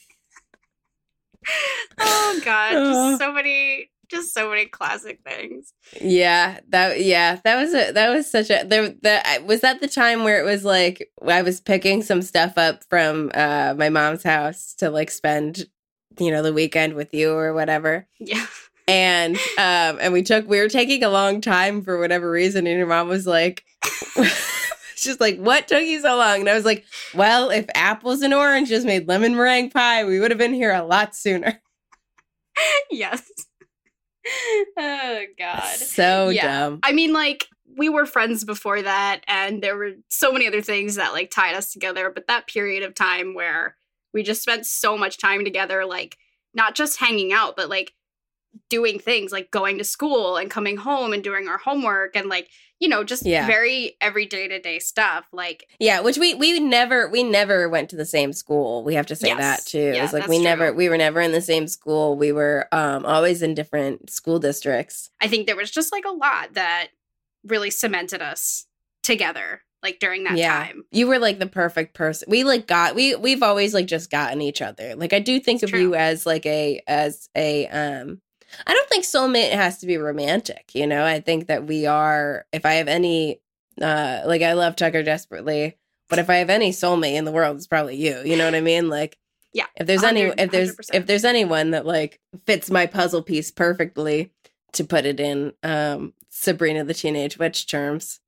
Oh God. Just so many, just so many classic things. Yeah. That, yeah, that was a, that was such a, there, that was that the time where it was like, I was picking some stuff up from uh, my mom's house to like spend, you know, the weekend with you or whatever. Yeah. And, um, and we took, we were taking a long time for whatever reason. And your mom was like, she's like, what took you so long? And I was like, well, if apples and oranges made lemon meringue pie, we would have been here a lot sooner. Yes. Oh, God. So yeah. dumb. I mean, like, we were friends before that, and there were so many other things that, like, tied us together. But that period of time where we just spent so much time together, like, not just hanging out, but, like, doing things like going to school and coming home and doing our homework and, like, you know, just yeah. very everyday to day stuff. Like, yeah, which we we never we never went to the same school. We have to say yes. that too. Yeah, it was like that's we never true. we were never in the same school. We were um always in different school districts. I think there was just like a lot that really cemented us together, like during that yeah. time. You were like the perfect person. We like got we we've always like just gotten each other. Like I do think It's of true. you as like a as a um I don't think soulmate has to be romantic, you know? I think that we are, if I have any, uh, like I love Tucker desperately, but if I have any soulmate in the world, it's probably you. You know what I mean? Like, yeah, if there's any, if there's, one hundred percent. if there's anyone that like fits my puzzle piece perfectly, to put it in um, Sabrina the Teenage Witch terms,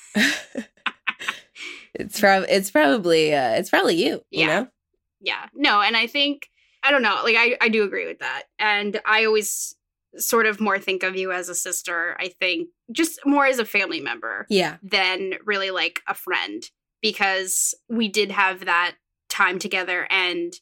it's probably, it's probably, uh, it's probably you, you yeah. know? Yeah, no. And I think, I don't know, like I, I do agree with that. And I always sort of more think of you as a sister, I think, just more as a family member. Yeah. Than really like a friend, because we did have that time together, and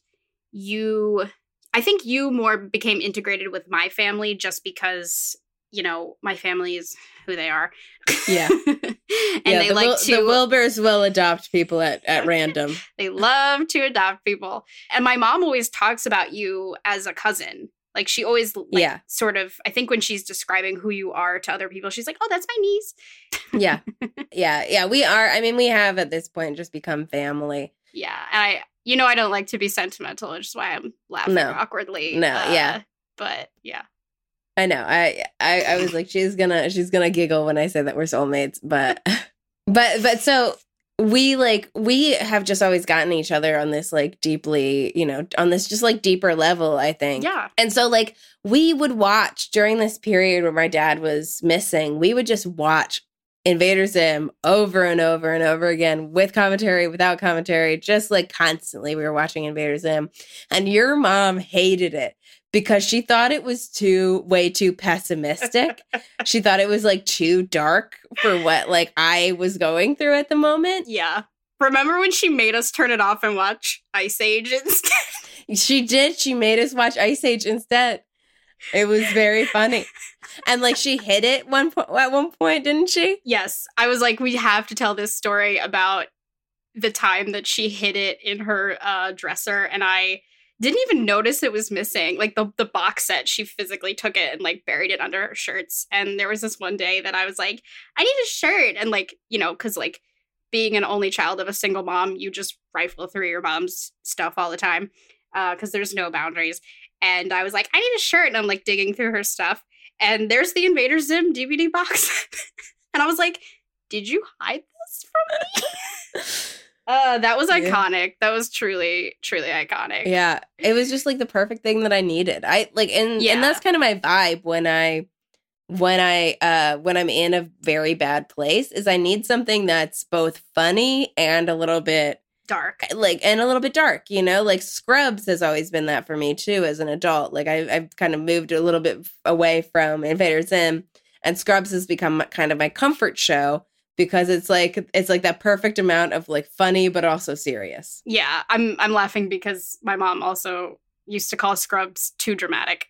you, I think you more became integrated with my family just because, you know, my family is who they are. Yeah. and yeah, they the like Wil- to. The Wilburs will adopt people at, at random. They love to adopt people. And my mom always talks about you as a cousin. Like she always like, yeah. sort of, I think when she's describing who you are to other people, she's like, oh, that's my niece. yeah. Yeah. Yeah. We are. I mean, we have at this point just become family. Yeah. And I, you know, I don't like to be sentimental, which is why I'm laughing no. awkwardly. No. Uh, yeah. But yeah. I know. I, I I was like, she's gonna she's gonna giggle when I say that we're soulmates, but but but so we like we have just always gotten each other on this like deeply, you know, on this just like deeper level, I think. Yeah. And so like we would watch during this period where my dad was missing, we would just watch Invader Zim over and over and over again, with commentary, without commentary, just like constantly we were watching Invader Zim. And your mom hated it because she thought it was too, way too pessimistic. She thought it was like too dark for what like I was going through at the moment. Yeah. Remember when she made us turn it off and watch Ice Age instead? She did. She made us watch Ice Age instead. It was very funny. And like she hid it one po- at one point, didn't she? Yes. I was like, we have to tell this story about the time that she hid it in her uh, dresser, and I didn't even notice it was missing. Like the, the box set, she physically took it and like buried it under her shirts. And there was this one day that I was like, I need a shirt. And like, you know, because like being an only child of a single mom, you just rifle through your mom's stuff all the time because uh, there's no boundaries. And I was like, I need a shirt. And I'm like digging through her stuff. And there's the Invader Zim D V D box. And I was like, did you hide this from me? uh, that was iconic. Yeah. That was truly, truly iconic. Yeah. It was just like the perfect thing that I needed. I like, and, yeah. and that's kind of my vibe when I, when I, uh, when I'm in a very bad place is I need something that's both funny and a little bit dark, like, and a little bit dark, you know, like Scrubs has always been that for me too as an adult. Like I, I've kind of moved a little bit away from Invader Zim, and Scrubs has become kind of my comfort show because it's like it's like that perfect amount of like funny but also serious. Yeah, I'm I'm laughing because my mom also used to call Scrubs too dramatic.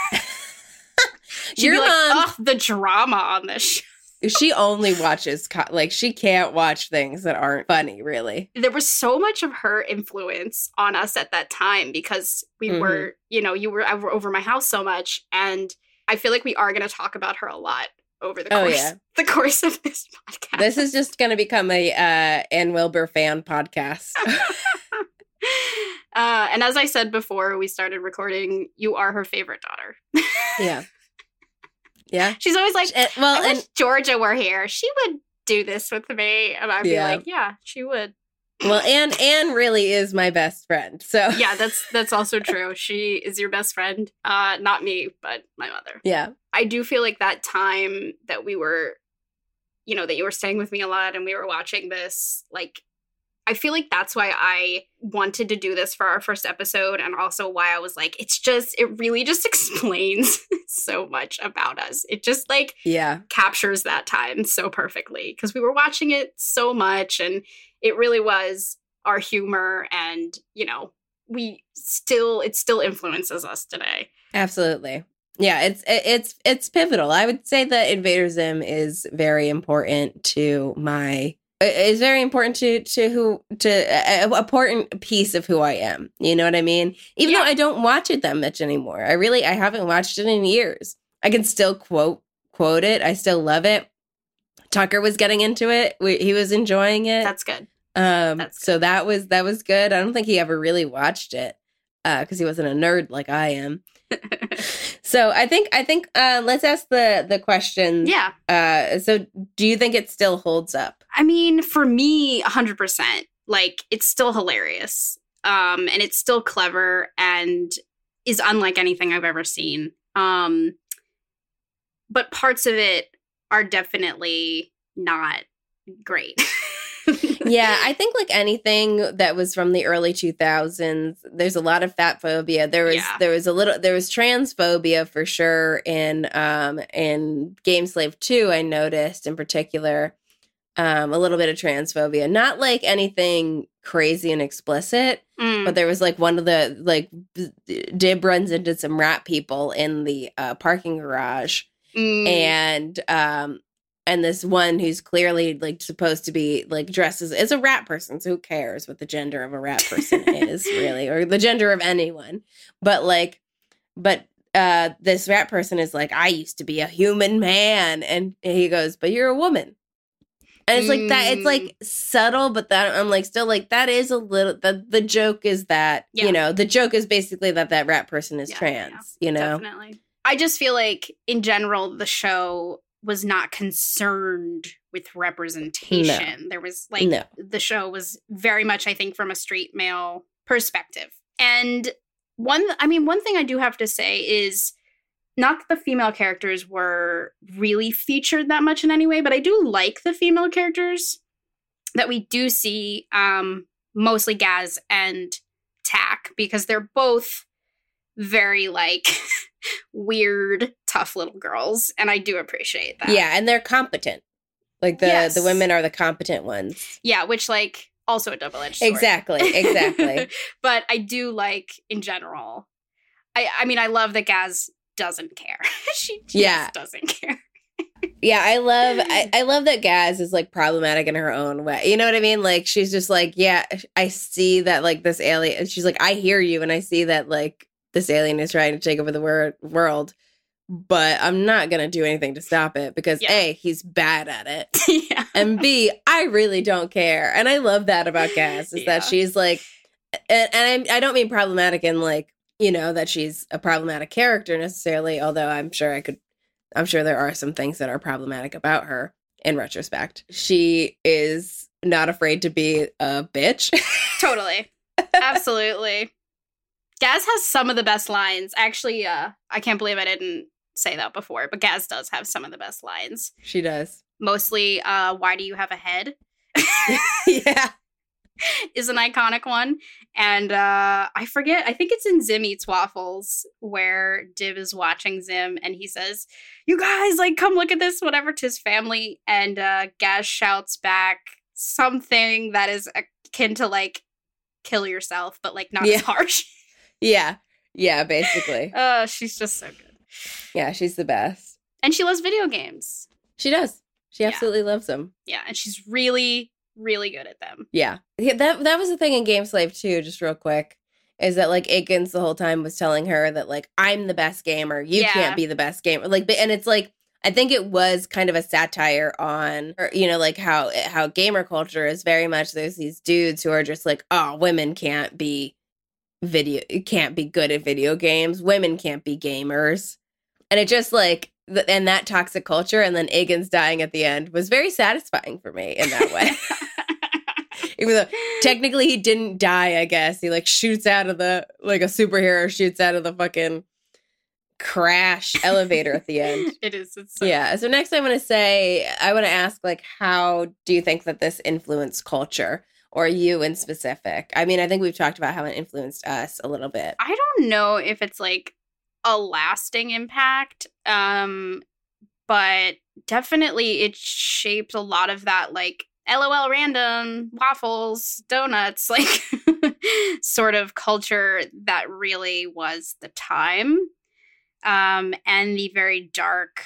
She'd Your be like, mom, oh, the drama on this show. She only watches, co- like, she can't watch things that aren't funny, really. There was so much of her influence on us at that time because we mm-hmm. were, you know, you were over my house so much. And I feel like we are going to talk about her a lot over the course, oh, yeah. the course of this podcast. This is just going to become a uh, Ann Wilbur fan podcast. uh, and as I said before we started recording, you are her favorite daughter. Yeah. Yeah. She's always like, and, well, I and wish Georgia were here. She would do this with me. And I'd yeah. be like, yeah, she would. Well, Anne, Anne really is my best friend. So yeah, that's that's also true. She is your best friend. Uh, not me, but my mother. Yeah. I do feel like that time that we were, you know, that you were staying with me a lot and we were watching this, like, I feel like that's why I wanted to do this for our first episode, and also why I was like, it's just, it really just explains so much about us. It just like yeah captures that time so perfectly because we were watching it so much, and it really was our humor, and, you know, we still, it still influences us today. Absolutely. Yeah, it's it's it's pivotal. I would say that Invader Zim is very important to my It's very important to to who to a, a important piece of who I am. You know what I mean? Even yeah. though I don't watch it that much anymore. I really I haven't watched it in years. I can still quote quote it. I still love it. Tucker was getting into it. We, he was enjoying it. That's good. Um, That's good. So that was that was good. I don't think he ever really watched it because uh, he wasn't a nerd like I am. So I think I think uh, let's ask the the question. Yeah. Uh, so do you think it still holds up? I mean, for me, one hundred percent. Like, it's still hilarious. Um, and it's still clever and is unlike anything I've ever seen. Um, but parts of it are definitely not great. Yeah, I think like anything that was from the early two thousands, there's a lot of fat phobia. There was Yeah. there was a little there was transphobia for sure in um in Game Slave two, I noticed in particular. Um, a little bit of transphobia. Not like anything crazy and explicit, Mm. but there was like one of the like Dib runs into some rat people in the uh, parking garage. Mm. And um and this one who's clearly like supposed to be like dressed as, as a rat person, so who cares what the gender of a rat person is really, or the gender of anyone, but like but uh this rat person is like, I used to be a human man, and he goes, but you're a woman. And it's like that, it's like subtle, but that I'm like still like that is a little the the joke is that Yeah. you know the joke is basically that that rat person is Yeah, trans, yeah, you know. Definitely. I just feel like in general the show was not concerned with representation. There was like No. the show was very much, I think, from a straight male perspective. And one I mean one thing I do have to say is not that the female characters were really featured that much in any way, but I do like the female characters that we do see, um, mostly Gaz and Tack, because they're both very, like, weird, tough little girls, and I do appreciate that. Yeah, and they're competent. Like, the, Yes. the women are the competent ones. Yeah, which, like, also a double-edged sword. Exactly, exactly. But I do like, in general, I, I mean, I love that Gaz doesn't care. she just Yeah. doesn't care. Yeah, I love I, I love that Gaz is like problematic in her own way. You know what I mean? Like she's just like, yeah, I see that like this alien. She's like, I hear you, and I see that like this alien is trying to take over the wor- world, but I'm not gonna do anything to stop it because Yeah. A, he's bad at it, Yeah. and B, I really don't care. And I love that about Gaz is Yeah. that she's like, and, and I I don't mean problematic in like, you know, that she's a problematic character necessarily, although I'm sure I could, I'm sure there are some things that are problematic about her in retrospect. She is not afraid to be a bitch. Totally. Absolutely. Gaz has some of the best lines. Actually, uh, I can't believe I didn't say that before, but Gaz does have some of the best lines. She does. Mostly, uh, why do you have a head? Yeah. Is an iconic one. And uh, I forget, I think it's in Zim Eats Waffles where Dib is watching Zim and he says, you guys, like, come look at this, whatever, to his family. And uh, Gaz shouts back something that is akin to, like, kill yourself, but, like, not Yeah. as harsh. Yeah. Yeah, basically. Uh, she's just so good. Yeah, she's the best. And she loves video games. She does. She Yeah. absolutely loves them. Yeah, and she's really, really good at them. Yeah. yeah. That that was the thing in Game Slave too, just real quick, is that like Aikens the whole time was telling her that like, I'm the best gamer. You Yeah. can't be the best gamer. Like, but- and it's like, I think it was kind of a satire on, or, you know, like how how gamer culture is very much, there's these dudes who are just like, oh, women can't be video, can't be good at video games. Women can't be gamers. And it just like, th- and that toxic culture and then Aikens dying at the end was very satisfying for me in that way. Even though technically he didn't die, I guess. He like shoots out of the, like a superhero shoots out of the fucking crash elevator at the end. It is. It's so Yeah. So next I want to say, I want to ask like, how do you think that this influenced culture or you in specific? I mean, I think we've talked about how it influenced us a little bit. I don't know if it's like a lasting impact, um, but definitely it shaped a lot of that, like, LOL random, waffles, donuts, like, sort of culture that really was the time. Um, and the very dark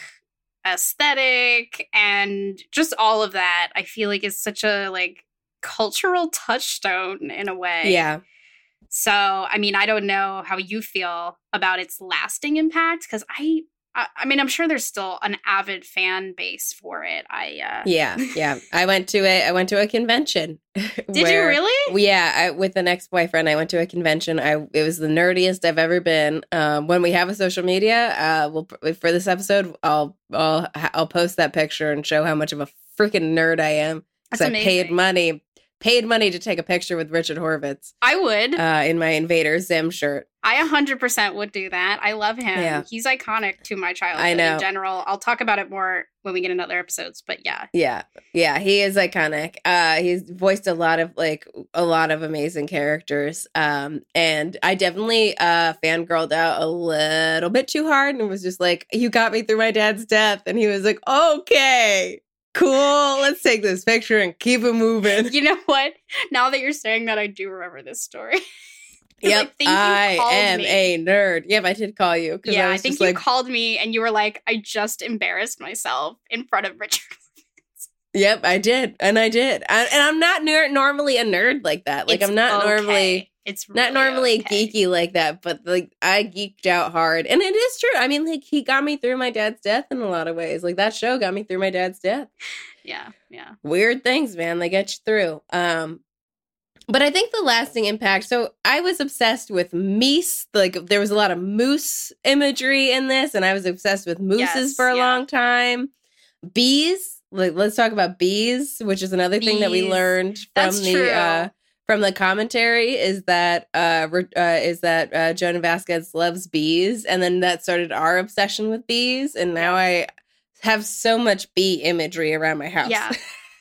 aesthetic and just all of that, I feel like is such a, like, cultural touchstone in a way. Yeah. So, I mean, I don't know how you feel about its lasting impact because I I, I mean, I'm sure there's still an avid fan base for it. I uh Yeah, yeah. I went to a I went to a convention. Did you really? Yeah, I, with an ex-boyfriend, I went to a convention. I it was the nerdiest I've ever been. Um, when we have a social media, uh, we'll for this episode, I'll I'll I'll post that picture and show how much of a freaking nerd I am. That's I amazing. paid money, paid money to take a picture with Richard Horvitz. I would. Uh, in my Invader Zim shirt. I one hundred percent would do that. I love him. Yeah. He's iconic to my childhood I know. in general. I'll talk about it more when we get into other episodes, but yeah. Yeah. Yeah, he is iconic. Uh, he's voiced a lot of like a lot of amazing characters. Um, and I definitely uh fangirled out a little bit too hard and was just like, you got me through my dad's death. And he was like, okay, cool. Let's take this picture and keep it moving. You know what? Now that you're saying that, I do remember this story. Yep, I, think you I called am me. a nerd. Yep, I did call you. Yeah, I, I, was think just you like, called me and you were like, I just embarrassed myself in front of Richard. Yep, I did, and I did, I, and I'm not ner- normally a nerd like that. Like It's I'm not okay. normally. It's Not really normally okay. geeky like that, but like I geeked out hard. And it is true. I mean, like he got me through my dad's death in a lot of ways. Like that show got me through my dad's death. Yeah, yeah. Weird things, man. They get you through. Um but I think the lasting impact. So I was obsessed with meese. Like there was a lot of moose imagery in this, and I was obsessed with mooses Yes, for a yeah. long time. Bees. Like let's talk about bees, which is another thing that we Bees. learned from That's the true. uh from the commentary is that uh, re- uh is that uh, Jonah Vasquez loves bees, and then that started our obsession with bees, and now I have so much bee imagery around my house. Yeah.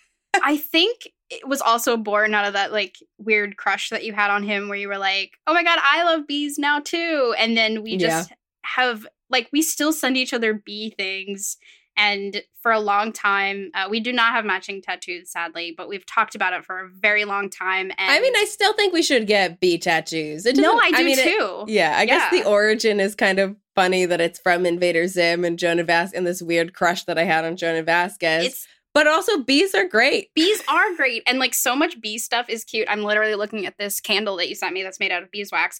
I think it was also born out of that like weird crush that you had on him where you were like, oh my God, I love bees now too. And then we just have like, we still send each other bee things. And for a long time, uh, we do not have matching tattoos, sadly, but we've talked about it for a very long time. And I mean, I still think we should get bee tattoos. It no, doesn't- I do mean, it- too. yeah, I guess Yeah. the origin is kind of funny that it's from Invader Zim and Jonah Vasquez and this weird crush that I had on Jonah Vasquez. It's But also, bees are great. bees are great, and like so much bee stuff is cute. I'm literally looking at this candle that you sent me that's made out of beeswax,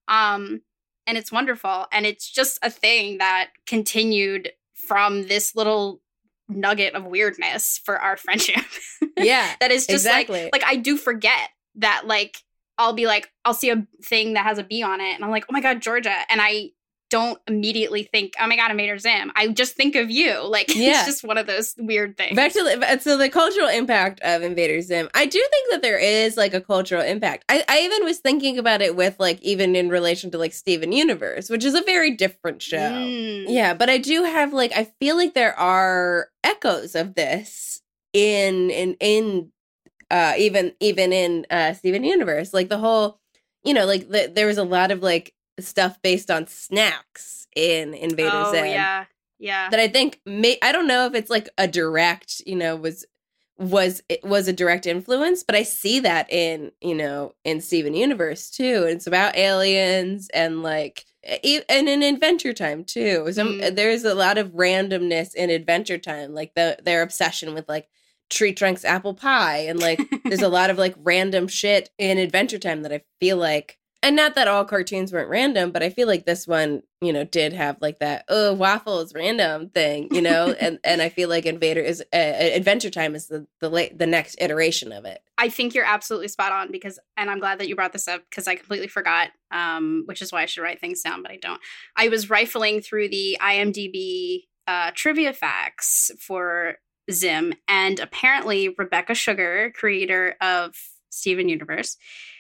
um, and it's wonderful. And it's just a thing that continued from this little nugget of weirdness for our friendship. Yeah, that is just exactly. like like I do forget that like I'll be like I'll see a thing that has a bee on it, and I'm like, oh my God, Georgia, and I don't immediately think, oh my God, Invader Zim. I just think of you. Like, Yeah. it's just one of those weird things. Back to the, so the cultural impact of Invader Zim. I do think that there is like a cultural impact. I, I even was thinking about it with like even in relation to like Steven Universe, which is a very different show. Mm. Yeah, but I do have like I feel like there are echoes of this in in in uh even even in uh Steven Universe. Like the whole, you know, like the, there was a lot of like stuff based on snacks in Invader Oh, Zim. yeah. Yeah. That I think may I don't know if it's like a direct, you know, was was it was a direct influence, but I see that in, you know, in Steven Universe too. And it's about aliens and like e- and in Adventure Time too. Some Mm. there's a lot of randomness in Adventure Time, like the their obsession with like tree trunks apple pie, and like there's a lot of like random shit in Adventure Time that I feel like, and not that all cartoons weren't random, but I feel like this one, you know, did have like that, oh, waffles random thing, you know, and and I feel like Invader is uh, Adventure Time is the the late, the next iteration of it. I think you're absolutely spot on because, and I'm glad that you brought this up because I completely forgot, um, which is why I should write things down, but I don't. I was rifling through the IMDb uh, trivia facts for Zim, and apparently Rebecca Sugar, creator of Steven Universe,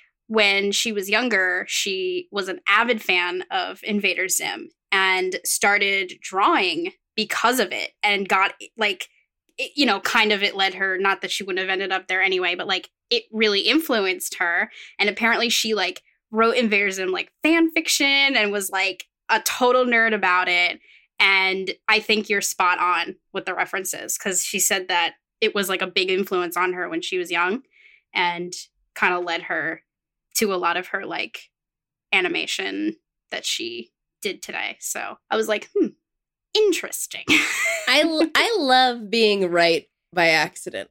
when she was younger, she was an avid fan of Invader Zim and started drawing because of it and got like, it, you know, kind of it led her, not that she wouldn't have ended up there anyway, but like it really influenced her. And apparently she like wrote Invader Zim like fan fiction and was like a total nerd about it. And I think you're spot on with the references because she said that it was like a big influence on her when she was young and kind of led her to a lot of her like animation that she did today. So I was like, hmm, interesting. I l- I love being right by accident.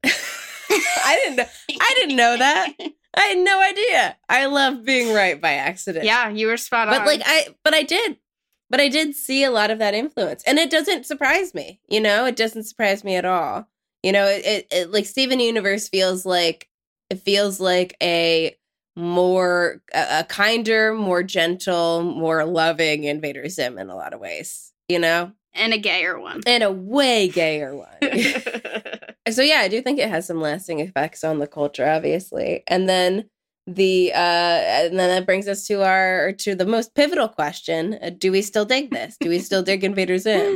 I didn't know, I didn't know that. I had no idea. I love being right by accident. Yeah, you were spot on. But like I but I did. But I did see a lot of that influence. And it doesn't surprise me, you know? It doesn't surprise me at all. You know, it, it, it like Steven Universe feels like, it feels like a more, a, a kinder, more gentle, more loving Invader Zim in a lot of ways, you know? And a gayer one. And a way gayer one. So yeah, I do think it has some lasting effects on the culture, obviously. And then the uh and then that brings us to our to the most pivotal question. Uh, do we still dig this? Do we still dig Invader Zim?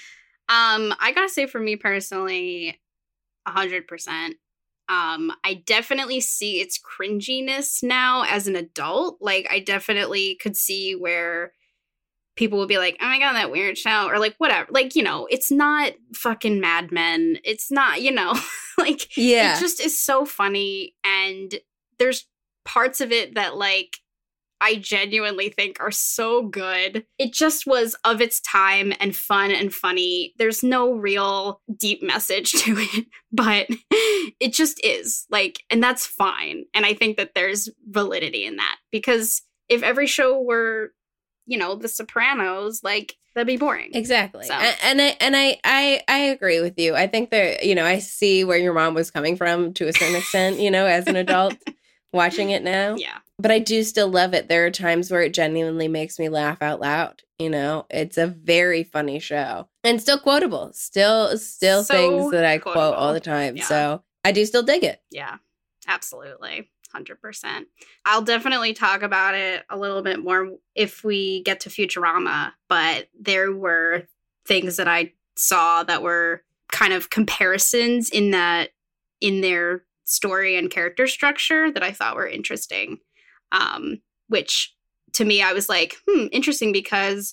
Um, I gotta say for me personally, a hundred percent. Um, I definitely see its cringiness now as an adult. Like, I definitely could see where people would be like, oh my god, that weird show, or like whatever. Like, you know, it's not fucking Mad Men. It's not, you know, like Yeah. it just is so funny, and there's parts of it that like I genuinely think are so good. It just was of its time and fun and funny. There's no real deep message to it, but it just is. Like, and that's fine. And I think that there's validity in that, because if every show were, you know, The Sopranos, like, that'd be boring. Exactly. So. And, and I and I, I I agree with you. I think that, you know, I see where your mom was coming from to a certain extent, you know, as an adult watching it now. Yeah. But I do still love it. There are times where it genuinely makes me laugh out loud. You know, it's a very funny show and still quotable. Still, still So things that I quotable. quote all the time. Yeah. So I do still dig it. Yeah, absolutely. one hundred percent. I'll definitely talk about it a little bit more if we get to Futurama, but there were things that I saw that were kind of comparisons in that, in their story and character structure that I thought were interesting. Um, which to me, I was like, hmm, interesting, because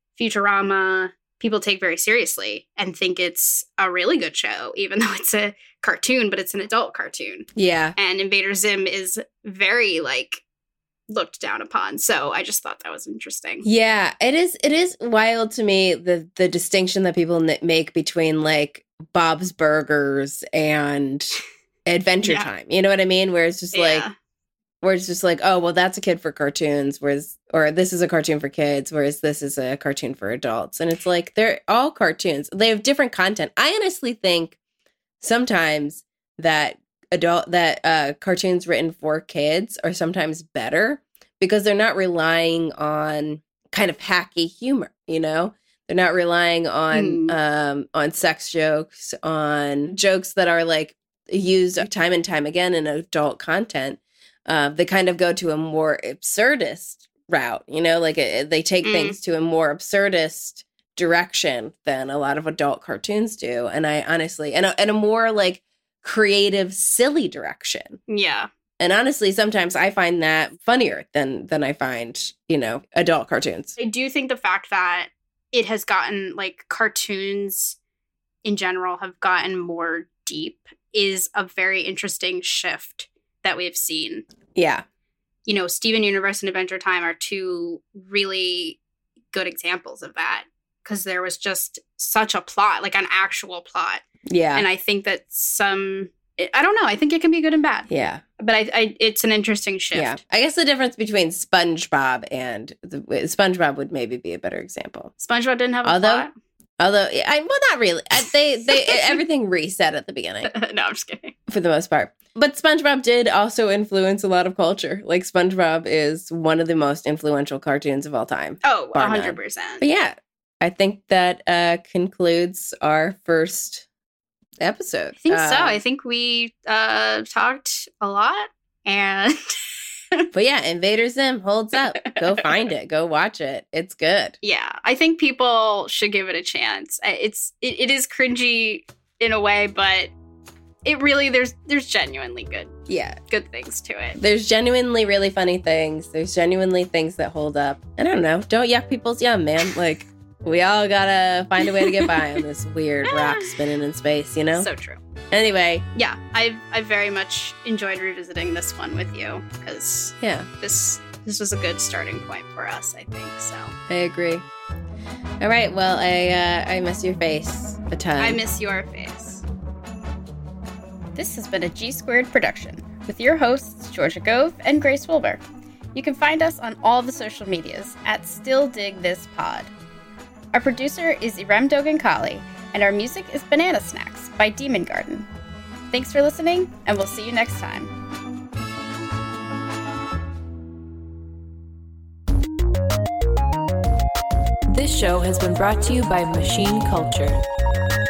Futurama people take very seriously and think it's a really good show, even though it's a cartoon, but it's an adult cartoon. Yeah. And Invader Zim is very like looked down upon. So I just thought that was interesting. Yeah, it is. It is wild to me, the the distinction that people n- make between like Bob's Burgers and Adventure Yeah. Time. You know what I mean? Where it's just like, Yeah. where it's just like, oh, well, that's a kid for cartoons, whereas, or this is a cartoon for kids, whereas this is a cartoon for adults. And it's like, they're all cartoons. They have different content. I honestly think sometimes that adult, that uh, cartoons written for kids are sometimes better because they're not relying on kind of hacky humor, you know? They're not relying on, Mm. um, on sex jokes, on jokes that are like used time and time again in adult content. Uh, they kind of go to a more absurdist route, you know, like it, they take Mm. things to a more absurdist direction than a lot of adult cartoons do. And I honestly, and a, and a more like creative, silly direction. Yeah. And honestly, sometimes I find that funnier than than I find, you know, adult cartoons. I do think the fact that it has gotten like cartoons in general have gotten more deep is a very interesting shift that we've seen. Yeah. You know, Steven Universe and Adventure Time are two really good examples of that, because there was just such a plot, like an actual plot. Yeah. And I think that some, I don't know, I think it can be good and bad. yeah. But I, I it's an interesting shift. Yeah. I guess the difference between SpongeBob and the, SpongeBob would maybe be a better example. SpongeBob didn't have a Although- plot. Although, I, well, not really. I, they, they, everything reset at the beginning No, I'm just kidding. for the most part. But SpongeBob did also influence a lot of culture. Like, SpongeBob is one of the most influential cartoons of all time. Oh, Bar one none. hundred percent. But yeah, I think that uh, concludes our first episode. I think so. Um, I think we uh, talked a lot, and But yeah, Invader Zim holds up. Go find it. Go watch it. It's good. yeah, I think people should give it a chance. I- It's it, it is cringy in a way, but it really there's there's genuinely good Yeah. good things to it. There's genuinely really funny things. There's genuinely things that hold up. I don't know. Don't yuck people's yum, man. Like, we all gotta find a way to get by on this weird rock spinning in space, you know? So true. Anyway, Yeah, I've I've very much enjoyed revisiting this one with you, because yeah, this this was a good starting point for us, I think. So I agree. All right. Well, I uh, I miss your face a ton. I miss your face. This has been a G Squared production with your hosts Georgia Gove and Grace Wilbur. You can find us on all the social medias at Still Dig This Pod. Our producer is Irem Dogan-Kali, and our music is Banana Snacks by Demon Garden. Thanks for listening, and we'll see you next time. This show has been brought to you by Machine Culture.